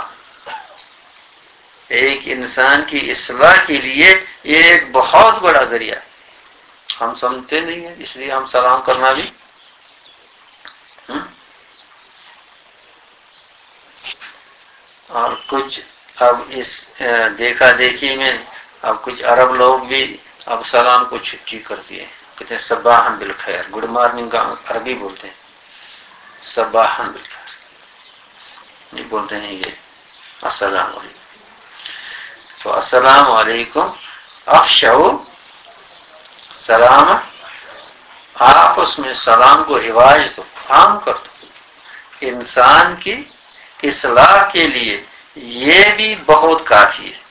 ایک انسان کی اصلاح کے لیے یہ ایک بہت بڑا ذریعہ ہے۔ ہم سمجھتے نہیں ہیں، اس لیے ہم سلام کرنا بھی اور کچھ اب اس دیکھا دیکھی میں اب کچھ عرب لوگ بھی اب سلام کو چھٹی کر دیے، کہتے ہیں صباحا بالخیر، گڈ مارننگ کا عربی بولتے ہیں صباحا بالخیر، نہیں بولتے ہیں یہ السلام علیکم۔ تو السلام علیکم افشوا سلام، آپ اس میں سلام کو رواج دو، عام کر دو۔ انسان کی اصلاح کے لیے یہ بھی بہت کافی ہے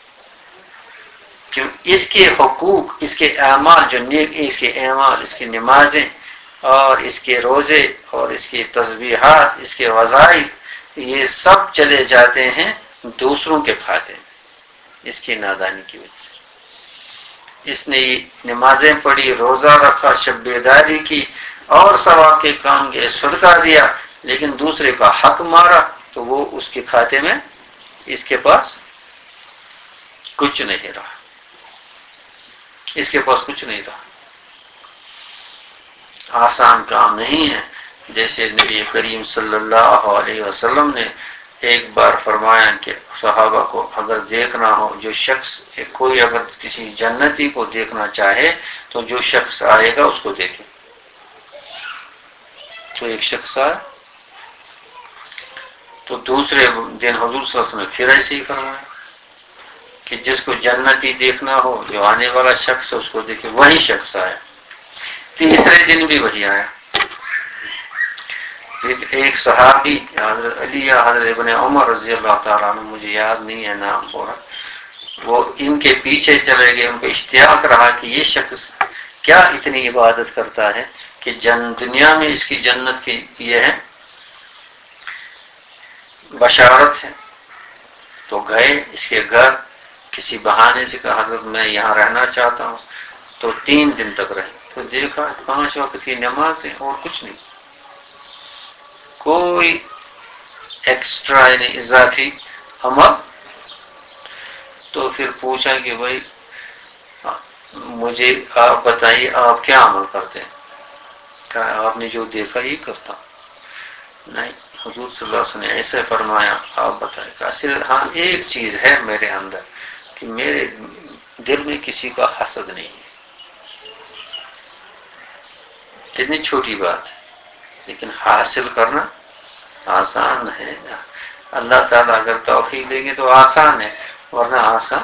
کہ اس کے حقوق، اس کے اعمال جو نیک، اس کے اعمال، اس کی نمازیں اور اس کے روزے اور اس کی تسبیحات، اس کے وظائف، یہ سب چلے جاتے ہیں دوسروں کے کھاتے میں، اس کی نادانی کی وجہ سے۔ اس نے نمازیں پڑھی، روزہ رکھا، شب بیداری کی اور ثواب کے کام کیے، صدقہ دیا، لیکن دوسرے کا حق مارا تو وہ اس کے کھاتے میں، اس کے پاس کچھ نہیں رہا، اس کے پاس کچھ نہیں رہا۔ آسان کام نہیں ہے، جیسے نبی کریم صلی اللہ علیہ وسلم نے ایک بار فرمایا کہ صحابہ کو اگر دیکھنا ہو، جو شخص کوئی اگر کسی جنتی کو دیکھنا چاہے تو جو شخص آئے گا اس کو دیکھے۔ تو ایک شخص آئے تو دوسرے دن حضور صلی اللہ علیہ وسلم نے پھر ایسے ہی فرمایا کہ جس کو جنتی دیکھنا ہو، جو آنے والا شخص ہے اس کو دیکھے۔ وہی شخص آیا، تیسرے دن بھی وہی آیا۔ ایک صحابی حضرت علی یا حضرت ابن عمر رضی اللہ تعالیٰ عنہ، مجھے یاد نہیں ہے نام پورا، وہ ان کے پیچھے چلے گئے، ان کو اشتیاق رہا کہ یہ شخص کیا اتنی عبادت کرتا ہے کہ جن دنیا میں اس کی جنت کی یہ ہے بشارت ہے۔ تو گئے اس کے گھر، کسی بہانے سے کہا حضرت میں یہاں رہنا چاہتا ہوں، تو تین دن تک رہے، تو دیکھا پانچ وقت کی نماز ہے اور کچھ نہیں، کوئی ایکسٹرا یعنی اضافی عمل۔ تو پھر پوچھا کہ بھائی مجھے آپ بتائیے آپ کیا عمل کرتے ہیں؟ کہا آپ نے جو دیکھا یہ کرتا ہوں۔ نہیں، حضور صلی اللہ علیہ وسلم نے ایسے فرمایا، آپ بتائیں۔ کہ صرف ہاں ایک چیز ہے میرے اندر کہ میرے دل میں کسی کا حسد نہیں ہے۔ کتنی چھوٹی بات ہے لیکن حاصل کرنا آسان ہے۔ اللہ تعالیٰ اگر توفیق دیں گے تو آسان ہے، ورنہ آسان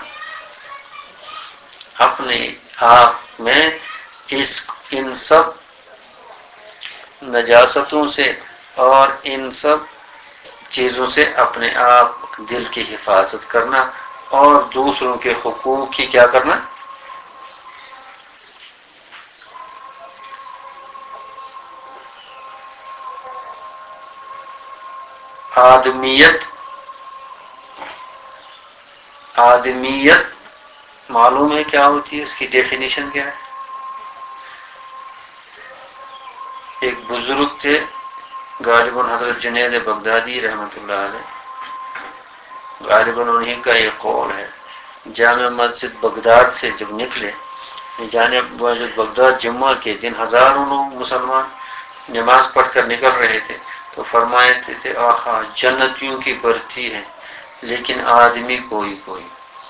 اپنے آپ میں اس ان سب نجاستوں سے اور ان سب چیزوں سے اپنے آپ دل کی حفاظت کرنا اور دوسروں کے حقوق کی کیا کرنا، آدمیت آدمیت معلوم ہے کیا ہوتی ہے؟ اس کی ڈیفینیشن کیا ہے؟ ایک بزرگ تھے غالباً حضرت جنید بغدادی رحمۃ اللہ علیہ، غالباً انہیں کا یہ قول ہے، جامع مسجد بغداد سے جب نکلے، جامع مسجد بغداد جمعہ کے دن ہزاروں لوگ مسلمان نماز پڑھ کر نکل رہے تھے، تو فرمائے تھے آہا جنتیوں کی برتی ہے لیکن آدمی کوئی کوئی.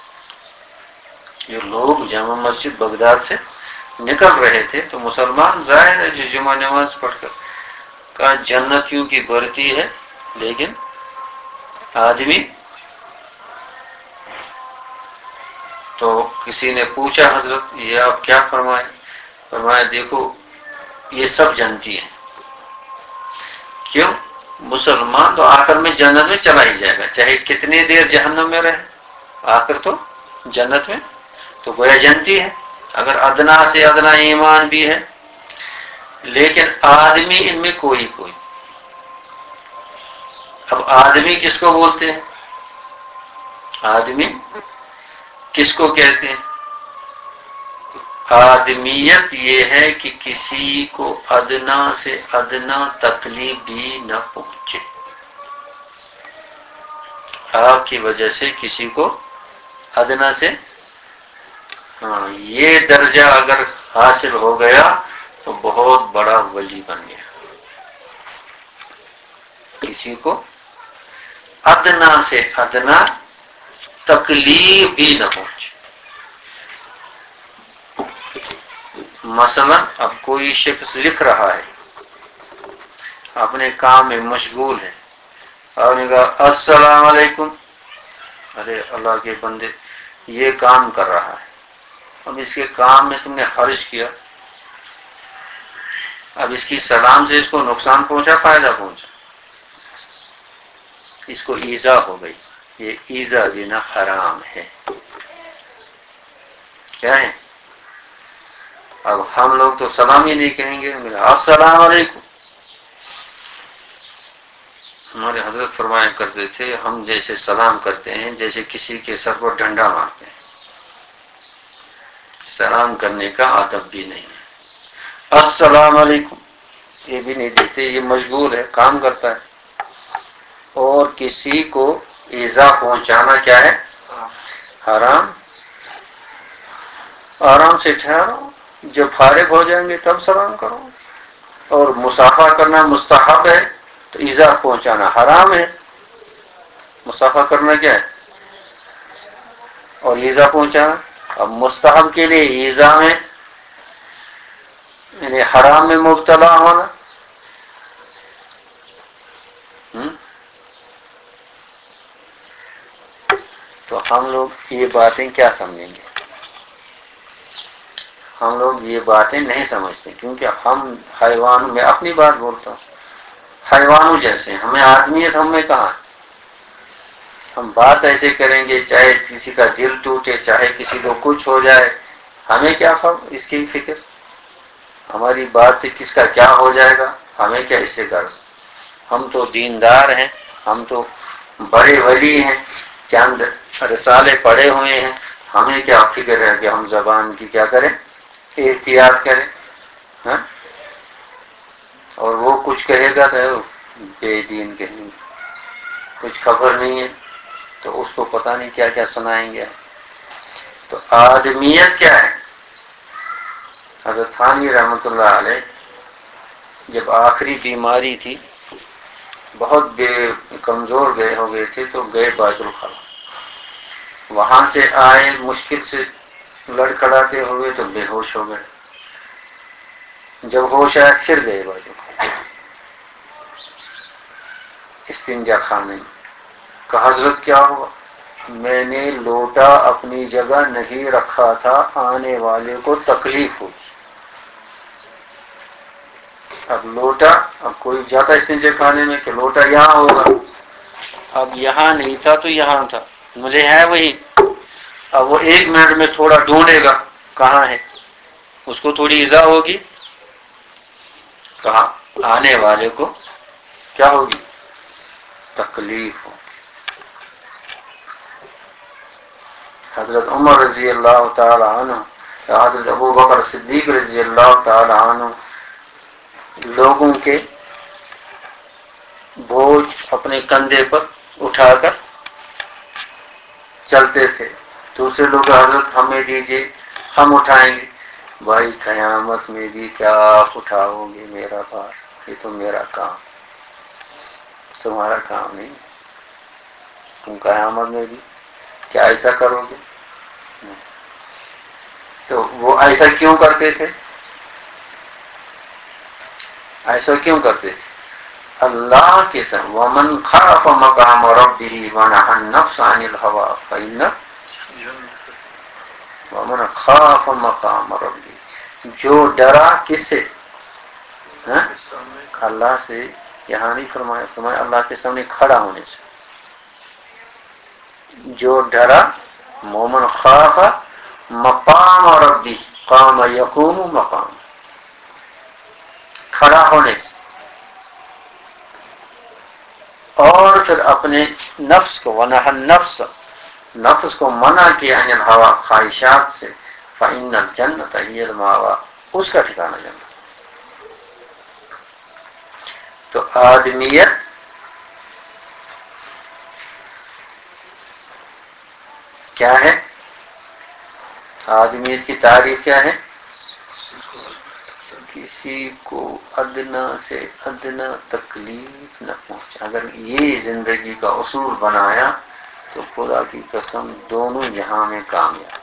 جو لوگ جامع مسجد بغداد سے نکل رہے تھے تو مسلمان ظاہر ہے جو جمعہ نماز پڑھ کر کہا جنتیوں کی برتی ہے لیکن آدمی. تو کسی نے پوچھا حضرت یہ آپ کیا فرمائے؟ فرمایا دیکھو یہ سب جنتی ہیں. کیوں؟ مسلمان تو آخر میں جنت میں چلا ہی جائے گا چاہے کتنی دیر جہنم میں رہے، آخر تو جنت میں. تو گویا جنتی ہے اگر ادنا سے ادنا ایمان بھی ہے، لیکن آدمی ان میں کوئی کوئی. اب آدمی کس کو بولتے ہیں؟ آدمی کس کو کہتے ہیں؟ آدمیت یہ ہے کہ کسی کو ادنا سے ادنا تکلیف بھی نہ پہنچے، آپ کی وجہ سے کسی کو ادنا سے، ہاں یہ درجہ اگر حاصل ہو گیا تو بہت بڑا ولی بن گیا. کسی کو ادنا سے ادنا تکلیف بھی نہ پہنچے. مثلا اب کوئی شخص لکھ رہا ہے، اپنے کام میں مشغول ہے، اور نے کہا السلام علیکم، ارے اللہ کے بندے یہ کام کر رہا ہے، اب اس کے کام میں تم نے حرج کیا، اب اس کی سلام سے اس کو نقصان پہنچا فائدہ پہنچا؟ اس کو ایذا ہو گئی. یہ ایذا دینا حرام ہے. کیا ہے؟ اب ہم لوگ تو سلام ہی نہیں کہیں گے، السلام علیکم. ہمارے حضرت فرمایا کرتے تھے ہم جیسے سلام کرتے ہیں جیسے کسی کے سر پر ڈنڈا مارتے ہیں. سلام کرنے کا ادب بھی نہیں ہے. السلام علیکم یہ بھی نہیں دیتے، یہ مشغول ہے کام کرتا ہے. اور کسی کو ایذا پہنچانا کیا ہے؟ حرام. آرام سے ٹھہرو، جب فارغ ہو جائیں گے تب سلام کرو. اور مصافحہ کرنا مستحب ہے تو ایذا پہنچانا حرام ہے. مصافحہ کرنا کیا ہے؟ اور ایذا پہنچانا. اب مستحب کے لیے ایذا میں یعنی حرام میں مبتلا ہونا. ہم؟ تو ہم لوگ یہ باتیں کیا سمجھیں گے؟ ہم لوگ یہ باتیں نہیں سمجھتے کیونکہ ہم حیوان، میں اپنی بات بولتا ہوں، حیوانوں جیسے ہمیں آدمیت ہم میں کہاں. ہم بات ایسے کریں گے چاہے کسی کا دل ٹوٹے چاہے کسی کو کچھ ہو جائے، ہمیں کیا خبر اس کی فکر. ہماری بات سے کس کا کیا ہو جائے گا ہمیں کیا اس سے غرض. ہم تو دیندار ہیں، ہم تو بڑے ولی ہیں، چند رسالے پڑے ہوئے ہیں، ہمیں کیا فکر ہے کہ ہم زبان کی کیا کریں، احتیاط کریں. ہاں؟ اور وہ کچھ کہے گا تو بے دین کہیں گے، کچھ خبر نہیں ہے تو اس کو پتہ نہیں کیا کیا سنائیں گے. تو آدمیت کیا ہے؟ حضرت تھانوی رحمۃ اللہ علیہ جب آخری بیماری تھی، بہت بے کمزور گئے ہو گئے تھے، تو گئے بیت الخلا. وہاں سے آئے مشکل سے لڑکھڑاتے ہوئے تو بے ہوش ہو گئے. جب ہوش آیا پھر گئے بیت الخلا استنجا خانے میں. کہ حضرت کیا ہوا؟ میں نے لوٹا اپنی جگہ نہیں رکھا تھا، آنے والے کو تکلیف ہوئی. اب لوٹا، اب کوئی جاتا استنجے خانے میں کہ لوٹا یہاں ہوگا، اب یہاں نہیں تھا تو یہاں تھا، مجھے ہے وہی، اب وہ ایک منٹ میں تھوڑا ڈھونڈے گا کہاں ہے، اس کو تھوڑی ایذا ہوگی، کہاں آنے والے کو کیا ہوگی، تکلیف ہوگی۔ حضرت عمر رضی اللہ تعالی عنہ، حضرت ابو بکر صدیق رضی اللہ تعالی عنہ لوگوں کے بوجھ اپنے کندھے پر اٹھا کر چلتے تھے، دوسرے لوگ حضرت ہمیں دیجیے ہم اٹھائیں گے، بھائی قیامت میں بھی کیا آپ اٹھاؤ گے میرا بار، یہ تو میرا کام، تمہارا کام نہیں، تم قیامت میں بھی کیا ایسا کرو گے؟ تو وہ ایسا کیوں کرتے تھے؟ ایسا کیوں کرتے تھے؟ اللہ کے ساتھ ومن خاف مقام ربہ ونہى النفس عن الہوى فإن ومن خاف مقام ربہ، جو ڈرا کس سے؟ ہاں؟ اللہ سے، یہاں نہیں فرمایا، فرمایا اللہ کے سامنے کھڑا ہونے سے، جو ڈرا مومن خاف مقام ربی، قام یقوم مقام، کھڑا ہونے سے، اور پھر اپنے نفس کو ونہى النفس، نفس کو منع کیا عن الہوى، خواہشات سے، فإن الجنۃ ہی المأویٰ، اس کا ٹھکانہ جنت۔ تو آدمیت کیا ہے؟ آدمیت کی تعریف کیا ہے؟ کسی کو ادنا سے ادنا تکلیف نہ پہنچے، اگر یہ زندگی کا اصول بنایا تو خدا کی قسم دونوں جہاں میں کامیاب۔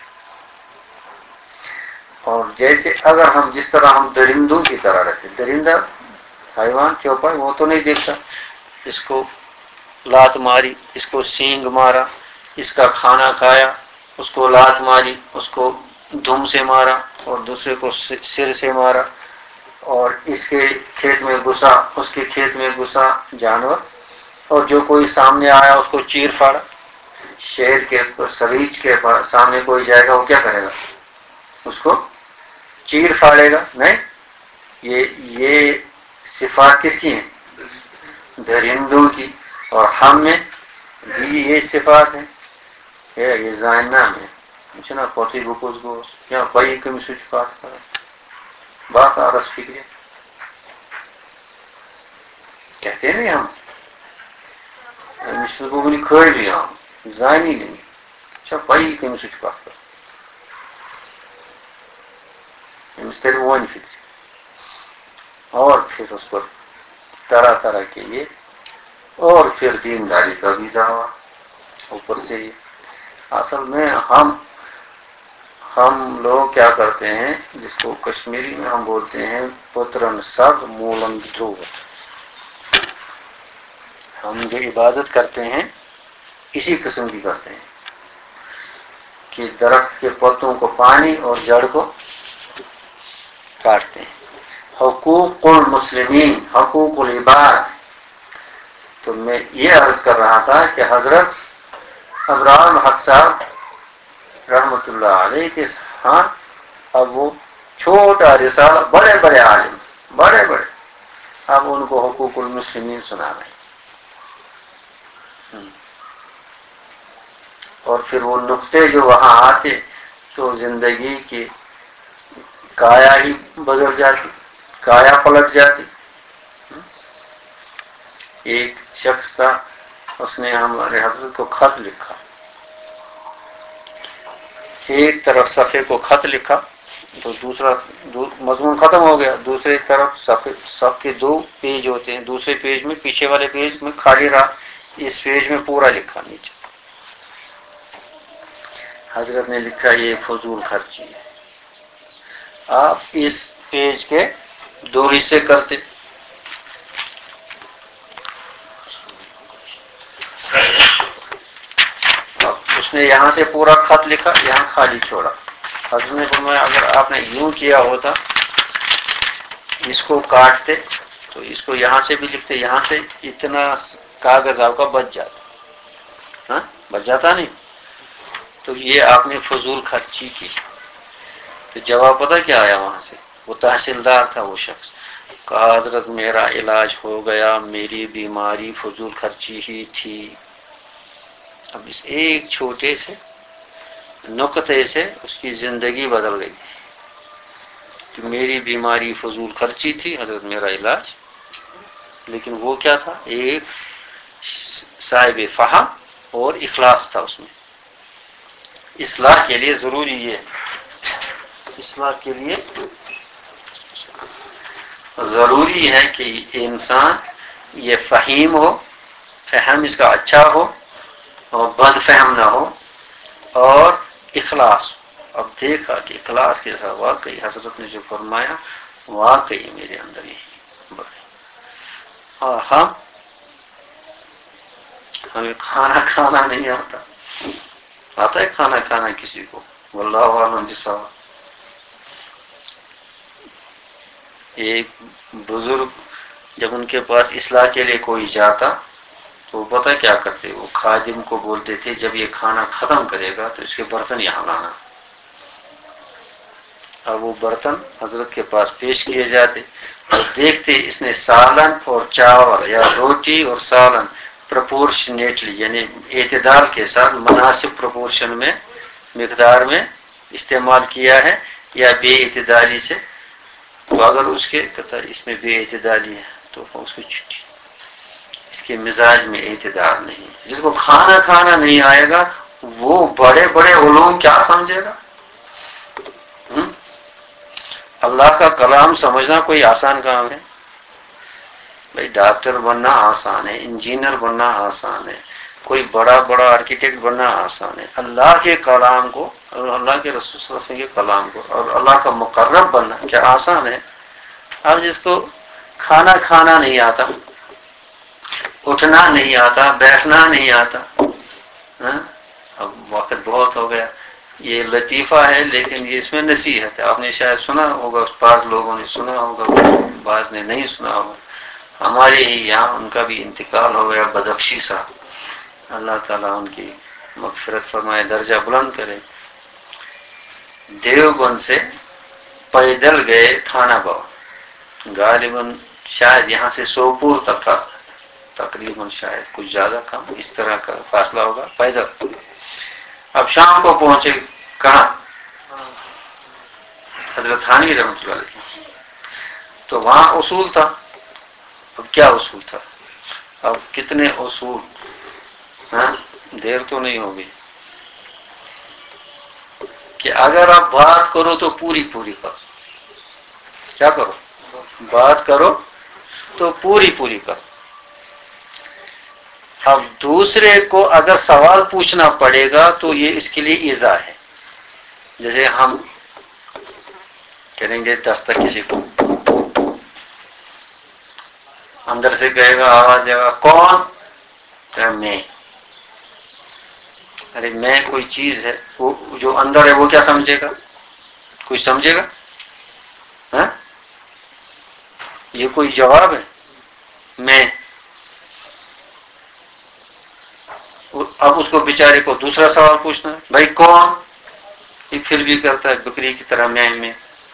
اور جیسے اگر ہم جس طرح ہم درندوں کی طرح رہتے، درندہ حیوان چوپائے وہ تو نہیں دیکھتا، اس کو لات ماری، اس کو سینگ مارا، اس کا کھانا کھایا، اس کو لات ماری، اس کو دم سے مارا اور دوسرے کو سر سے مارا، اور اس کے کھیت میں گھسا، اس کے کھیت میں گھسا جانور، اور جو کوئی سامنے آیا اس کو چیر پھاڑا۔ شیر کے سریج کے سامنے کوئی جائے گا وہ کیا کرے گا؟ اس کو چیر پھاڑے گا؟ نہیں، یہ یہ صفات کس کی ہیں؟ درندوں کی، اور ہم میں بھی یہ صفات ہیں، یہ زائنہ میں چھنا پوتھی گوکوز گوس یا بائی کم سوچ بات کرا بات آرس فکر کہتے ہیں نہیں ہم مشکل کو بھی کھوئے بھی ہم زائنی نہیں، اچھا بائی کم سوچ بات کرا مستر ون فکر، اور پھر اس پر طرح طرح کے یہ، اور پھر دینداری کا بھی دعویٰ اوپر سے یہ۔ اصل میں ہم ہم لوگ کیا کرتے ہیں، جس کو کشمیری میں ہم بولتے ہیں پترن سب مولن دھو، ہم جو عبادت کرتے ہیں اسی قسم کی کرتے ہیں کہ درخت کے پتوں کو پانی اور جڑ کو کاٹتے ہیں۔ حقوق المسلمین، حقوق العباد، تو میں یہ عرض کر رہا تھا کہ حضرت ابراہیم حق صاحب رحمۃ اللہ علیہ کے ہاں اب وہ چھوٹا رسالہ، بڑے بڑے عالم، بڑے بڑے، اب ان کو حقوق المسلمین سنا رہے ہیں، اور پھر وہ نقطے جو وہاں آتے تو زندگی کی کایا ہی بدل جاتی، کایا پلٹ جاتی۔ ایک شخص تھا، اس نے ہمارے حضرت کو خط لکھا، ایک طرف صفحے کو خط لکھا تو دوسرا مضمون ختم ہو گیا، دوسری طرف صفحے صف کے دو پیج ہوتے ہیں، دوسرے پیج میں پیچھے والے پیج میں خالی رہا، اس پیج میں پورا لکھا نیچے۔ حضرت نے لکھا یہ فضول خرچی ہے، آپ اس پیج کے دو حصے کرتے، اس نے یہاں سے پورا خط لکھا، یہاں خالی چھوڑا۔ حضرت نے فرمایا اگر آپ نے یوں کیا ہوتا اس کو کاٹتے تو اس کو یہاں سے بھی لکھتے، یہاں سے اتنا کاغذ آپ کا بچ جاتا، ہاں بچ جاتا نہیں. تو یہ آپ نے فضول خرچی کی. تو جواب پتہ کیا آیا وہاں سے؟ وہ تحصیلدار تھا وہ شخص. کہا حضرت میرا علاج ہو گیا، میری بیماری فضول خرچی ہی تھی. اب اس ایک چھوٹے سے نقطے سے اس کی زندگی بدل گئی کہ میری بیماری فضول خرچی تھی، حضرت میرا علاج. لیکن وہ کیا تھا؟ ایک صاحب فہم اور اخلاص تھا اس میں. اصلاح کے لیے ضروری یہ اصلاح کے لیے ضروری ہے کہ انسان یہ فہیم ہو، فہم اس کا اچھا ہو اور بد فہم نہ ہو، اور اخلاص. اب دیکھا کہ اخلاص کے ساتھ واقعی حضرت نے جو فرمایا واقعی میرے اندر یہی بڑھے. اور ہم ہمیں کھانا کھانا نہیں آتا. آتا ہے کھانا کھانا کسی کو؟ واللہ عالم بالصواب. ایک بزرگ جب ان کے پاس اصلاح کے لیے کوئی جاتا تو پتہ کیا کرتے؟ وہ خادم کو بولتے تھے جب یہ کھانا ختم کرے گا تو اس کے برتن یہاں لانا. اب وہ برتن حضرت کے پاس پیش کیے جاتے اور دیکھتے اس نے سالن اور چاول یا روٹی اور سالن پرپورشنیٹلی یعنی اعتدال کے ساتھ مناسب پرپورشن میں مقدار میں استعمال کیا ہے یا بے اعتدالی سے. تو اگر اس کے کہتا اس میں بے اعتدالی ہے تو اس کو چھٹی. اس کے مزاج میں اعتدال نہیں. جس کو کھانا کھانا نہیں آئے گا وہ بڑے بڑے علوم کیا سمجھے گا؟ اللہ کا کلام سمجھنا کوئی آسان کام ہے؟ بھائی ڈاکٹر بننا آسان ہے، انجینئر بننا آسان ہے، کوئی بڑا بڑا آرکیٹیکٹ بننا آسان ہے. اللہ کے کلام کو اور اللہ کے رسول صلی اللہ علیہ وسلم کے کلام کو اور اللہ کا مقرب بننا کیا آسان ہے؟ اب جس کو کھانا کھانا نہیں آتا، اٹھنا نہیں آتا، بیٹھنا نہیں آتا، ہاں اب وقت بہت ہو گیا. یہ لطیفہ ہے لیکن اس میں نصیحت ہے. آپ نے شاید سنا ہوگا، بعض لوگوں نے سنا ہوگا، بعض نے نہیں سنا ہوگا. ہمارے ہی یہاں ان کا بھی انتقال ہو گیا، بدخشی صاحب. اللہ تعالیٰ ان کی مغفرت فرمائے، درجہ بلند کرے. دیوبند سے پیدل گئے تھانہ باؤ، غالباً شاید یہاں سے سوپور تک کا تقریباً شاید کچھ زیادہ کم اس طرح کا فاصلہ ہوگا پیدل. اب شام کو پہنچے کہاں؟ حضرت تھانوی رحمۃ اللہ علیہ. تو وہاں اصول تھا. اب کیا اصول تھا؟ اب کتنے اصول؟ ہاں دیر تو نہیں ہوگی کہ اگر آپ بات کرو تو پوری پوری کرو. کیا کرو؟ بات کرو تو پوری پوری کرو. اب دوسرے کو اگر سوال پوچھنا پڑے گا تو یہ اس کے لیے ایذا ہے. جیسے ہم کریں گے دستک کسی کو، اندر سے کہے گا آواز جائے گا کون؟ کہ میں. ارے میں کوئی چیز ہے، وہ جو اندر ہے وہ کیا سمجھے گا؟ کچھ سمجھے گا؟ ہاں یہ کوئی جواب ہے؟ میں. اب اس کو بیچارے کو دوسرا سوال پوچھنا ہے، بھائی کون؟ یہ پھر بھی کرتا ہے بکری کی طرح میں میں.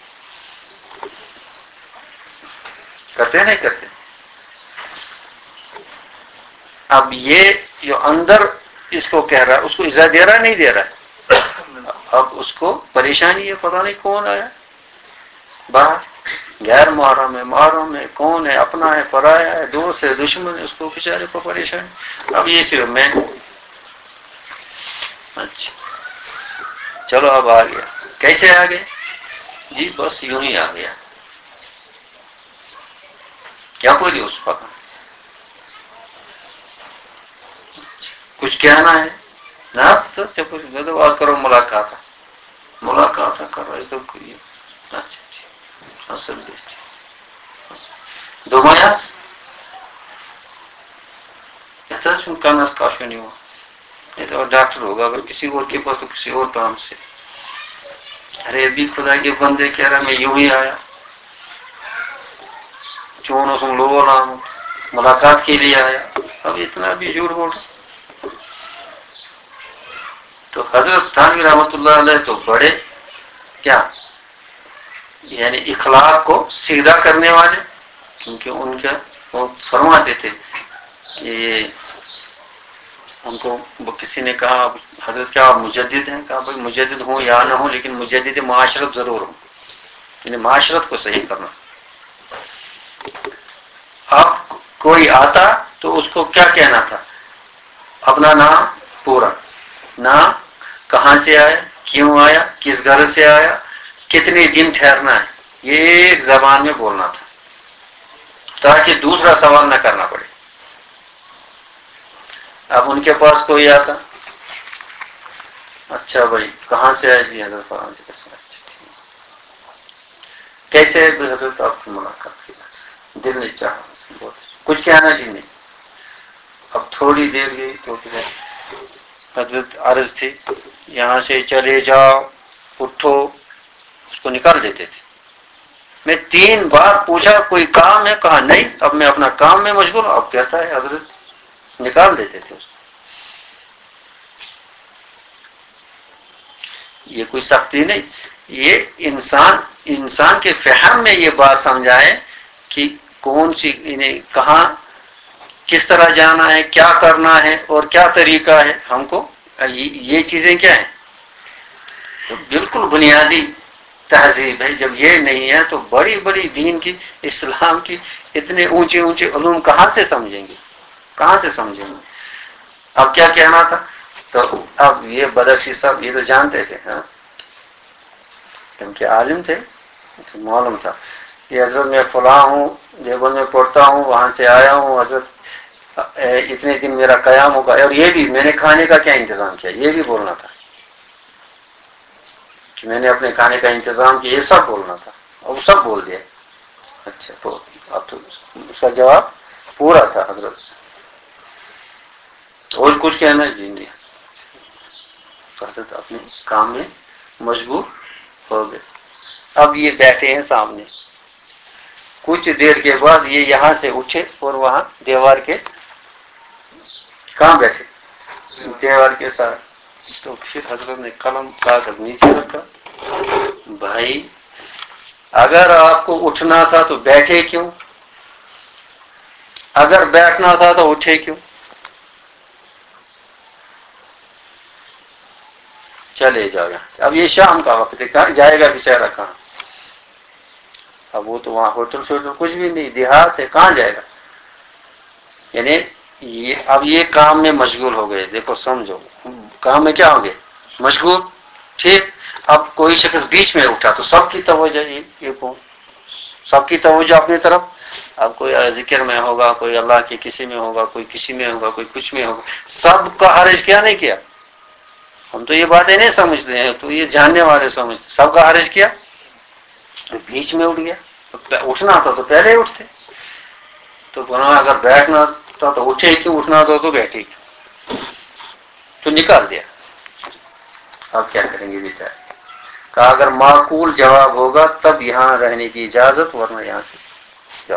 کرتے نہیں کرتے؟ اب یہ جو اندر اس کو کہہ رہا ہے اس کو ایذا دے رہا نہیں دے رہا ہے؟ اب اس کو پریشانی ہے، پتہ نہیں کون آیا باہر، غیر محرم ہے، محرم ہے، کون ہے، اپنا ہے، پرایا ہے، دوست ہے، دشمن ہے، اس کو بیچارے کو پریشانی. اب یہ صرف میں. اچھا چلو اب آ گیا. کیسے آ گئے؟ جی بس یوں ہی آ گیا. کیا کوئی نہیں اس پکا؟ کچھ کہنا ہے نا؟ تو بات کرو، ملاقات ملاقات کر رہے تو کوئی. اچھا اصل دو میاس کنس کافی نہیں ہوا. یہ تو ڈاکٹر ہوگا، اگر کسی اور کے پاس تو کسی اور کام سے. ارے ابھی خدا کے بندے کہہ رہا میں یوں ہی آیا. چون سم لو نام ملاقات کے لیے آیا، اب اتنا بھی جھوٹ بول رہا۔ تو حضرت تھانوی رحمۃ اللہ علیہ تو بڑے کیا یعنی اخلاق کو سیدھا کرنے والے، کیونکہ ان کا وہ فرماتے تھے کہ ان کو کسی نے کہا حضرت کیا آپ مجدد ہیں؟ کہا بھائی مجدد ہوں یا نہ ہوں لیکن مجدد معاشرت ضرور ہوں، یعنی معاشرت کو صحیح کرنا۔ اب کوئی آتا تو اس کو کیا کہنا تھا؟ اپنا نام پورا، نام، کہاں سے آیا، کیوں آیا، کس گھر سے آیا، کتنے دن ٹھہرنا ہے، یہ ایک زبان میں بولنا تھا تاکہ دوسرا سوال نہ کرنا پڑے۔ اب ان کے پاس کوئی آتا، اچھا بھائی کہاں سے آئے؟ جی حضرت فلاں جگہ سے۔ کیسے ہے حضرت آپ کی ملاقات کی؟ دل نہیں چاہا بہت کچھ کہنا جی نہیں۔ اب تھوڑی دیر گئی تو حضرت عرض تھی یہاں سے چلے جاؤ، اٹھو، اس کو نکال دیتے تھے۔ میں تین بار پوچھا کوئی کام ہے؟ کہا نہیں، اب میں اپنا کام میں مشغول ہوں۔ اب کہتا ہے حضرت نکال دیتے تھے اس کو۔ یہ کوئی سختی نہیں، یہ انسان انسان کے فہم میں یہ بات سمجھائے کہ کون سی انہیں کہاں کس طرح جانا ہے، کیا کرنا ہے اور کیا طریقہ ہے ہم کو، یہ چیزیں کیا ہیں تو بالکل بنیادی تہذیب ہے۔ جب یہ نہیں ہے تو بڑی بڑی دین کی، اسلام کی اتنے اونچے اونچے علوم کہاں سے سمجھیں گے، کہاں سے سمجھیں گے؟ اب کیا کہنا تھا؟ تو اب یہ بدخشی صاحب یہ تو جانتے تھے، ہاں کیونکہ عالم تھے، معلوم تھا کہ حضرت میں فلاں ہوں، دیوبند میں پڑھتا ہوں، وہاں سے آیا ہوں، حضرت اتنے دن میرا قیام ہوگا، اور یہ بھی میں نے کھانے کا کیا انتظام کیا، یہ بھی بولنا تھا کہ میں نے اپنے کھانے کا انتظام کیا، یہ سب بولنا تھا، اور وہ سب بول دیا۔ اچھا تو اب تو اس کا جواب پورا تھا حضرت، اور کچھ کہنا ہے جی نہیں، حضرت اپنے کام میں مشغول ہو گئے۔ اب یہ بیٹھے ہیں سامنے، کچھ دیر کے بعد یہ یہاں سے اٹھے اور وہاں دیوار کے کہاں بیٹھے، دیوار کے ساتھ۔ تو پھر حضرت نے قلم کاغذ نیچے رکھا، بھائی اگر آپ کو اٹھنا تھا تو بیٹھے کیوں، اگر بیٹھنا تھا تو اٹھے کیوں؟ چلے جاؤ یہاں سے، اب یہ شام کا وقت ہے، کہاں جائے گا بیچارہ کہاں؟ اب وہ تو وہاں ہوٹل شوٹل کچھ بھی نہیں، دیہات ہے، کہاں جائے گا؟ یعنی یہ اب یہ کام میں مشغول ہو گئے، دیکھو سمجھو کام میں کیا ہو گئے مشغول، ٹھیک۔ اب کوئی شخص بیچ میں اٹھا تو سب کی توجہ یہ کون، سب کی توجہ اپنی طرف، اب کوئی ذکر میں ہوگا، کوئی اللہ کے کسی میں ہوگا، کوئی کسی میں ہوگا، کوئی کچھ میں ہوگا، سب کا حرج کیا نہیں کیا؟ ہم تو یہ باتیں نہیں سمجھتے ہیں، تو یہ جاننے والے سمجھتے، سب کا حرج کیا، بیچ میں اٹھ گیا، اٹھنا تھا تو پہلے ہی اٹھتے، تو بنا اگر بیٹھنا تھا تو اٹھے کیوں، اٹھنا تھا تو بیٹھے کیوں، تو نکال دیا۔ اب کیا کریں گے بیچارے؟ کہا اگر معقول جواب ہوگا تب یہاں رہنے کی اجازت، ورنہ یہاں سے جاؤ۔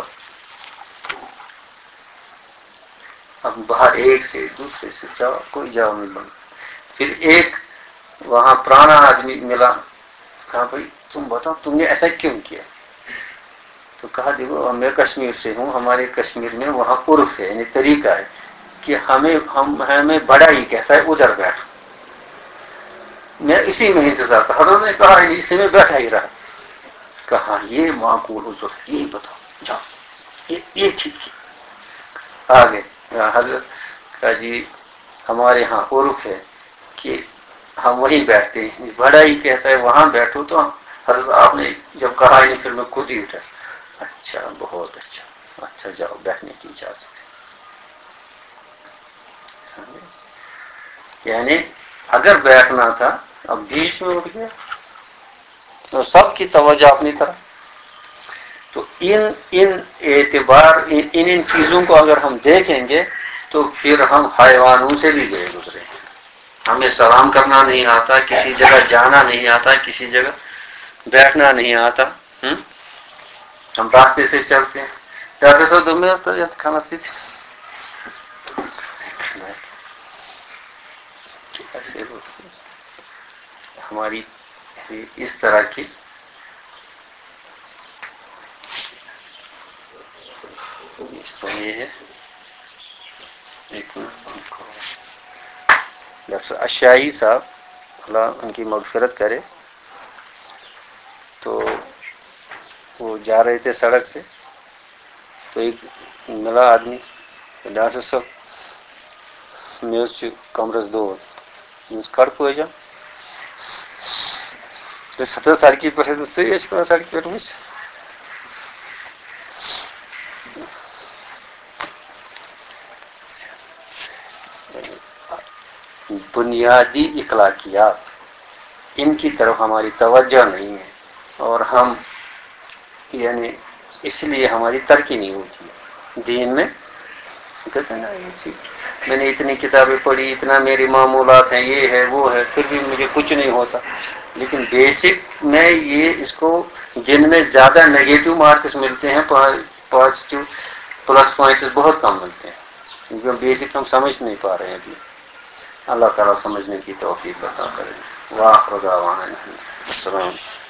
اب باہر ایک سے دوسرے سے جاؤ، کوئی جواب نہیں بنا۔ پھر ایک وہاں پرانا آدمی ملا، کہا بھائی تم بتاؤ تم نے ایسا کیوں کیا؟ تو کہا دیکھو میں کشمیر سے ہوں، ہمارے کشمیر میں وہاں عرف ہے، یعنی طریقہ ہے کہ ہمیں ہم ہمیں بڑا ہی کہتا ہے ادھر بیٹھ، میں اسی میں انتظار تھا، حضرت نے کہا اسی میں بیٹھا ہی رہا۔ کہا یہ معقول حضور، یہی بتاؤ جاؤ، یہ یہ ٹھیک ہے۔ آگے حضرت کہا جی ہمارے ہاں عرف ہے کہ ہم وہیں بیٹھتے ہیں، بڑا ہی کہتا ہے وہاں بیٹھو، تو حضرت آپ نے جب کہا نہیں پھر میں خود ہی اٹھا۔ اچھا بہت اچھا، اچھا جاؤ بیٹھنے کی اجازت ہے۔ یعنی اگر بیٹھنا تھا، اب بیچ میں اٹھ گیا تو سب کی توجہ اپنی طرف۔ تو ان ان اعتبار ان ان چیزوں کو اگر ہم دیکھیں گے تو پھر ہم حیوانوں سے بھی گئے گزرے ہیں۔ ہمیں سلام کرنا نہیں آتا، کسی جگہ جانا نہیں آتا، کسی جگہ بیٹھنا نہیں آتا، ہم راستے سے چلتے ہیں۔ ڈاکٹر صاحب تمہیں استاد کھانا سی ایسے ہماری اس طرح کی اس کو یہ ہے ایک ڈاکٹر اشائی صاحب اللہ ان کی مغفرت کرے، تو وہ جا رہے تھے سڑک سے، تو ایک ملا آدمی ڈاکٹر صاحب میں کمرس دود کڑک ہو جا ستر سڑکی پہ سڑک پہ مجھ بنیادی اخلاقیات ان کی طرف ہماری توجہ نہیں ہے، اور ہم یعنی اس لیے ہماری ترقی نہیں ہوتی دین میں. کہتے ہیں نا میں نے اتنی کتابیں پڑھی، اتنا میری معمولات ہیں، یہ ہے وہ ہے، پھر بھی مجھے کچھ نہیں ہوتا. لیکن بیسک میں یہ اس کو جن میں زیادہ نگیٹو مارکس ملتے ہیں پازیٹو پلس پوائنٹس بہت کم ملتے ہیں، کیونکہ ہم بیسک ہم سمجھ نہیں پا رہے ہیں ابھی. اللہ تعالیٰ سمجھنے کی توفیق عطا کرے. واخر دعوانا السلام.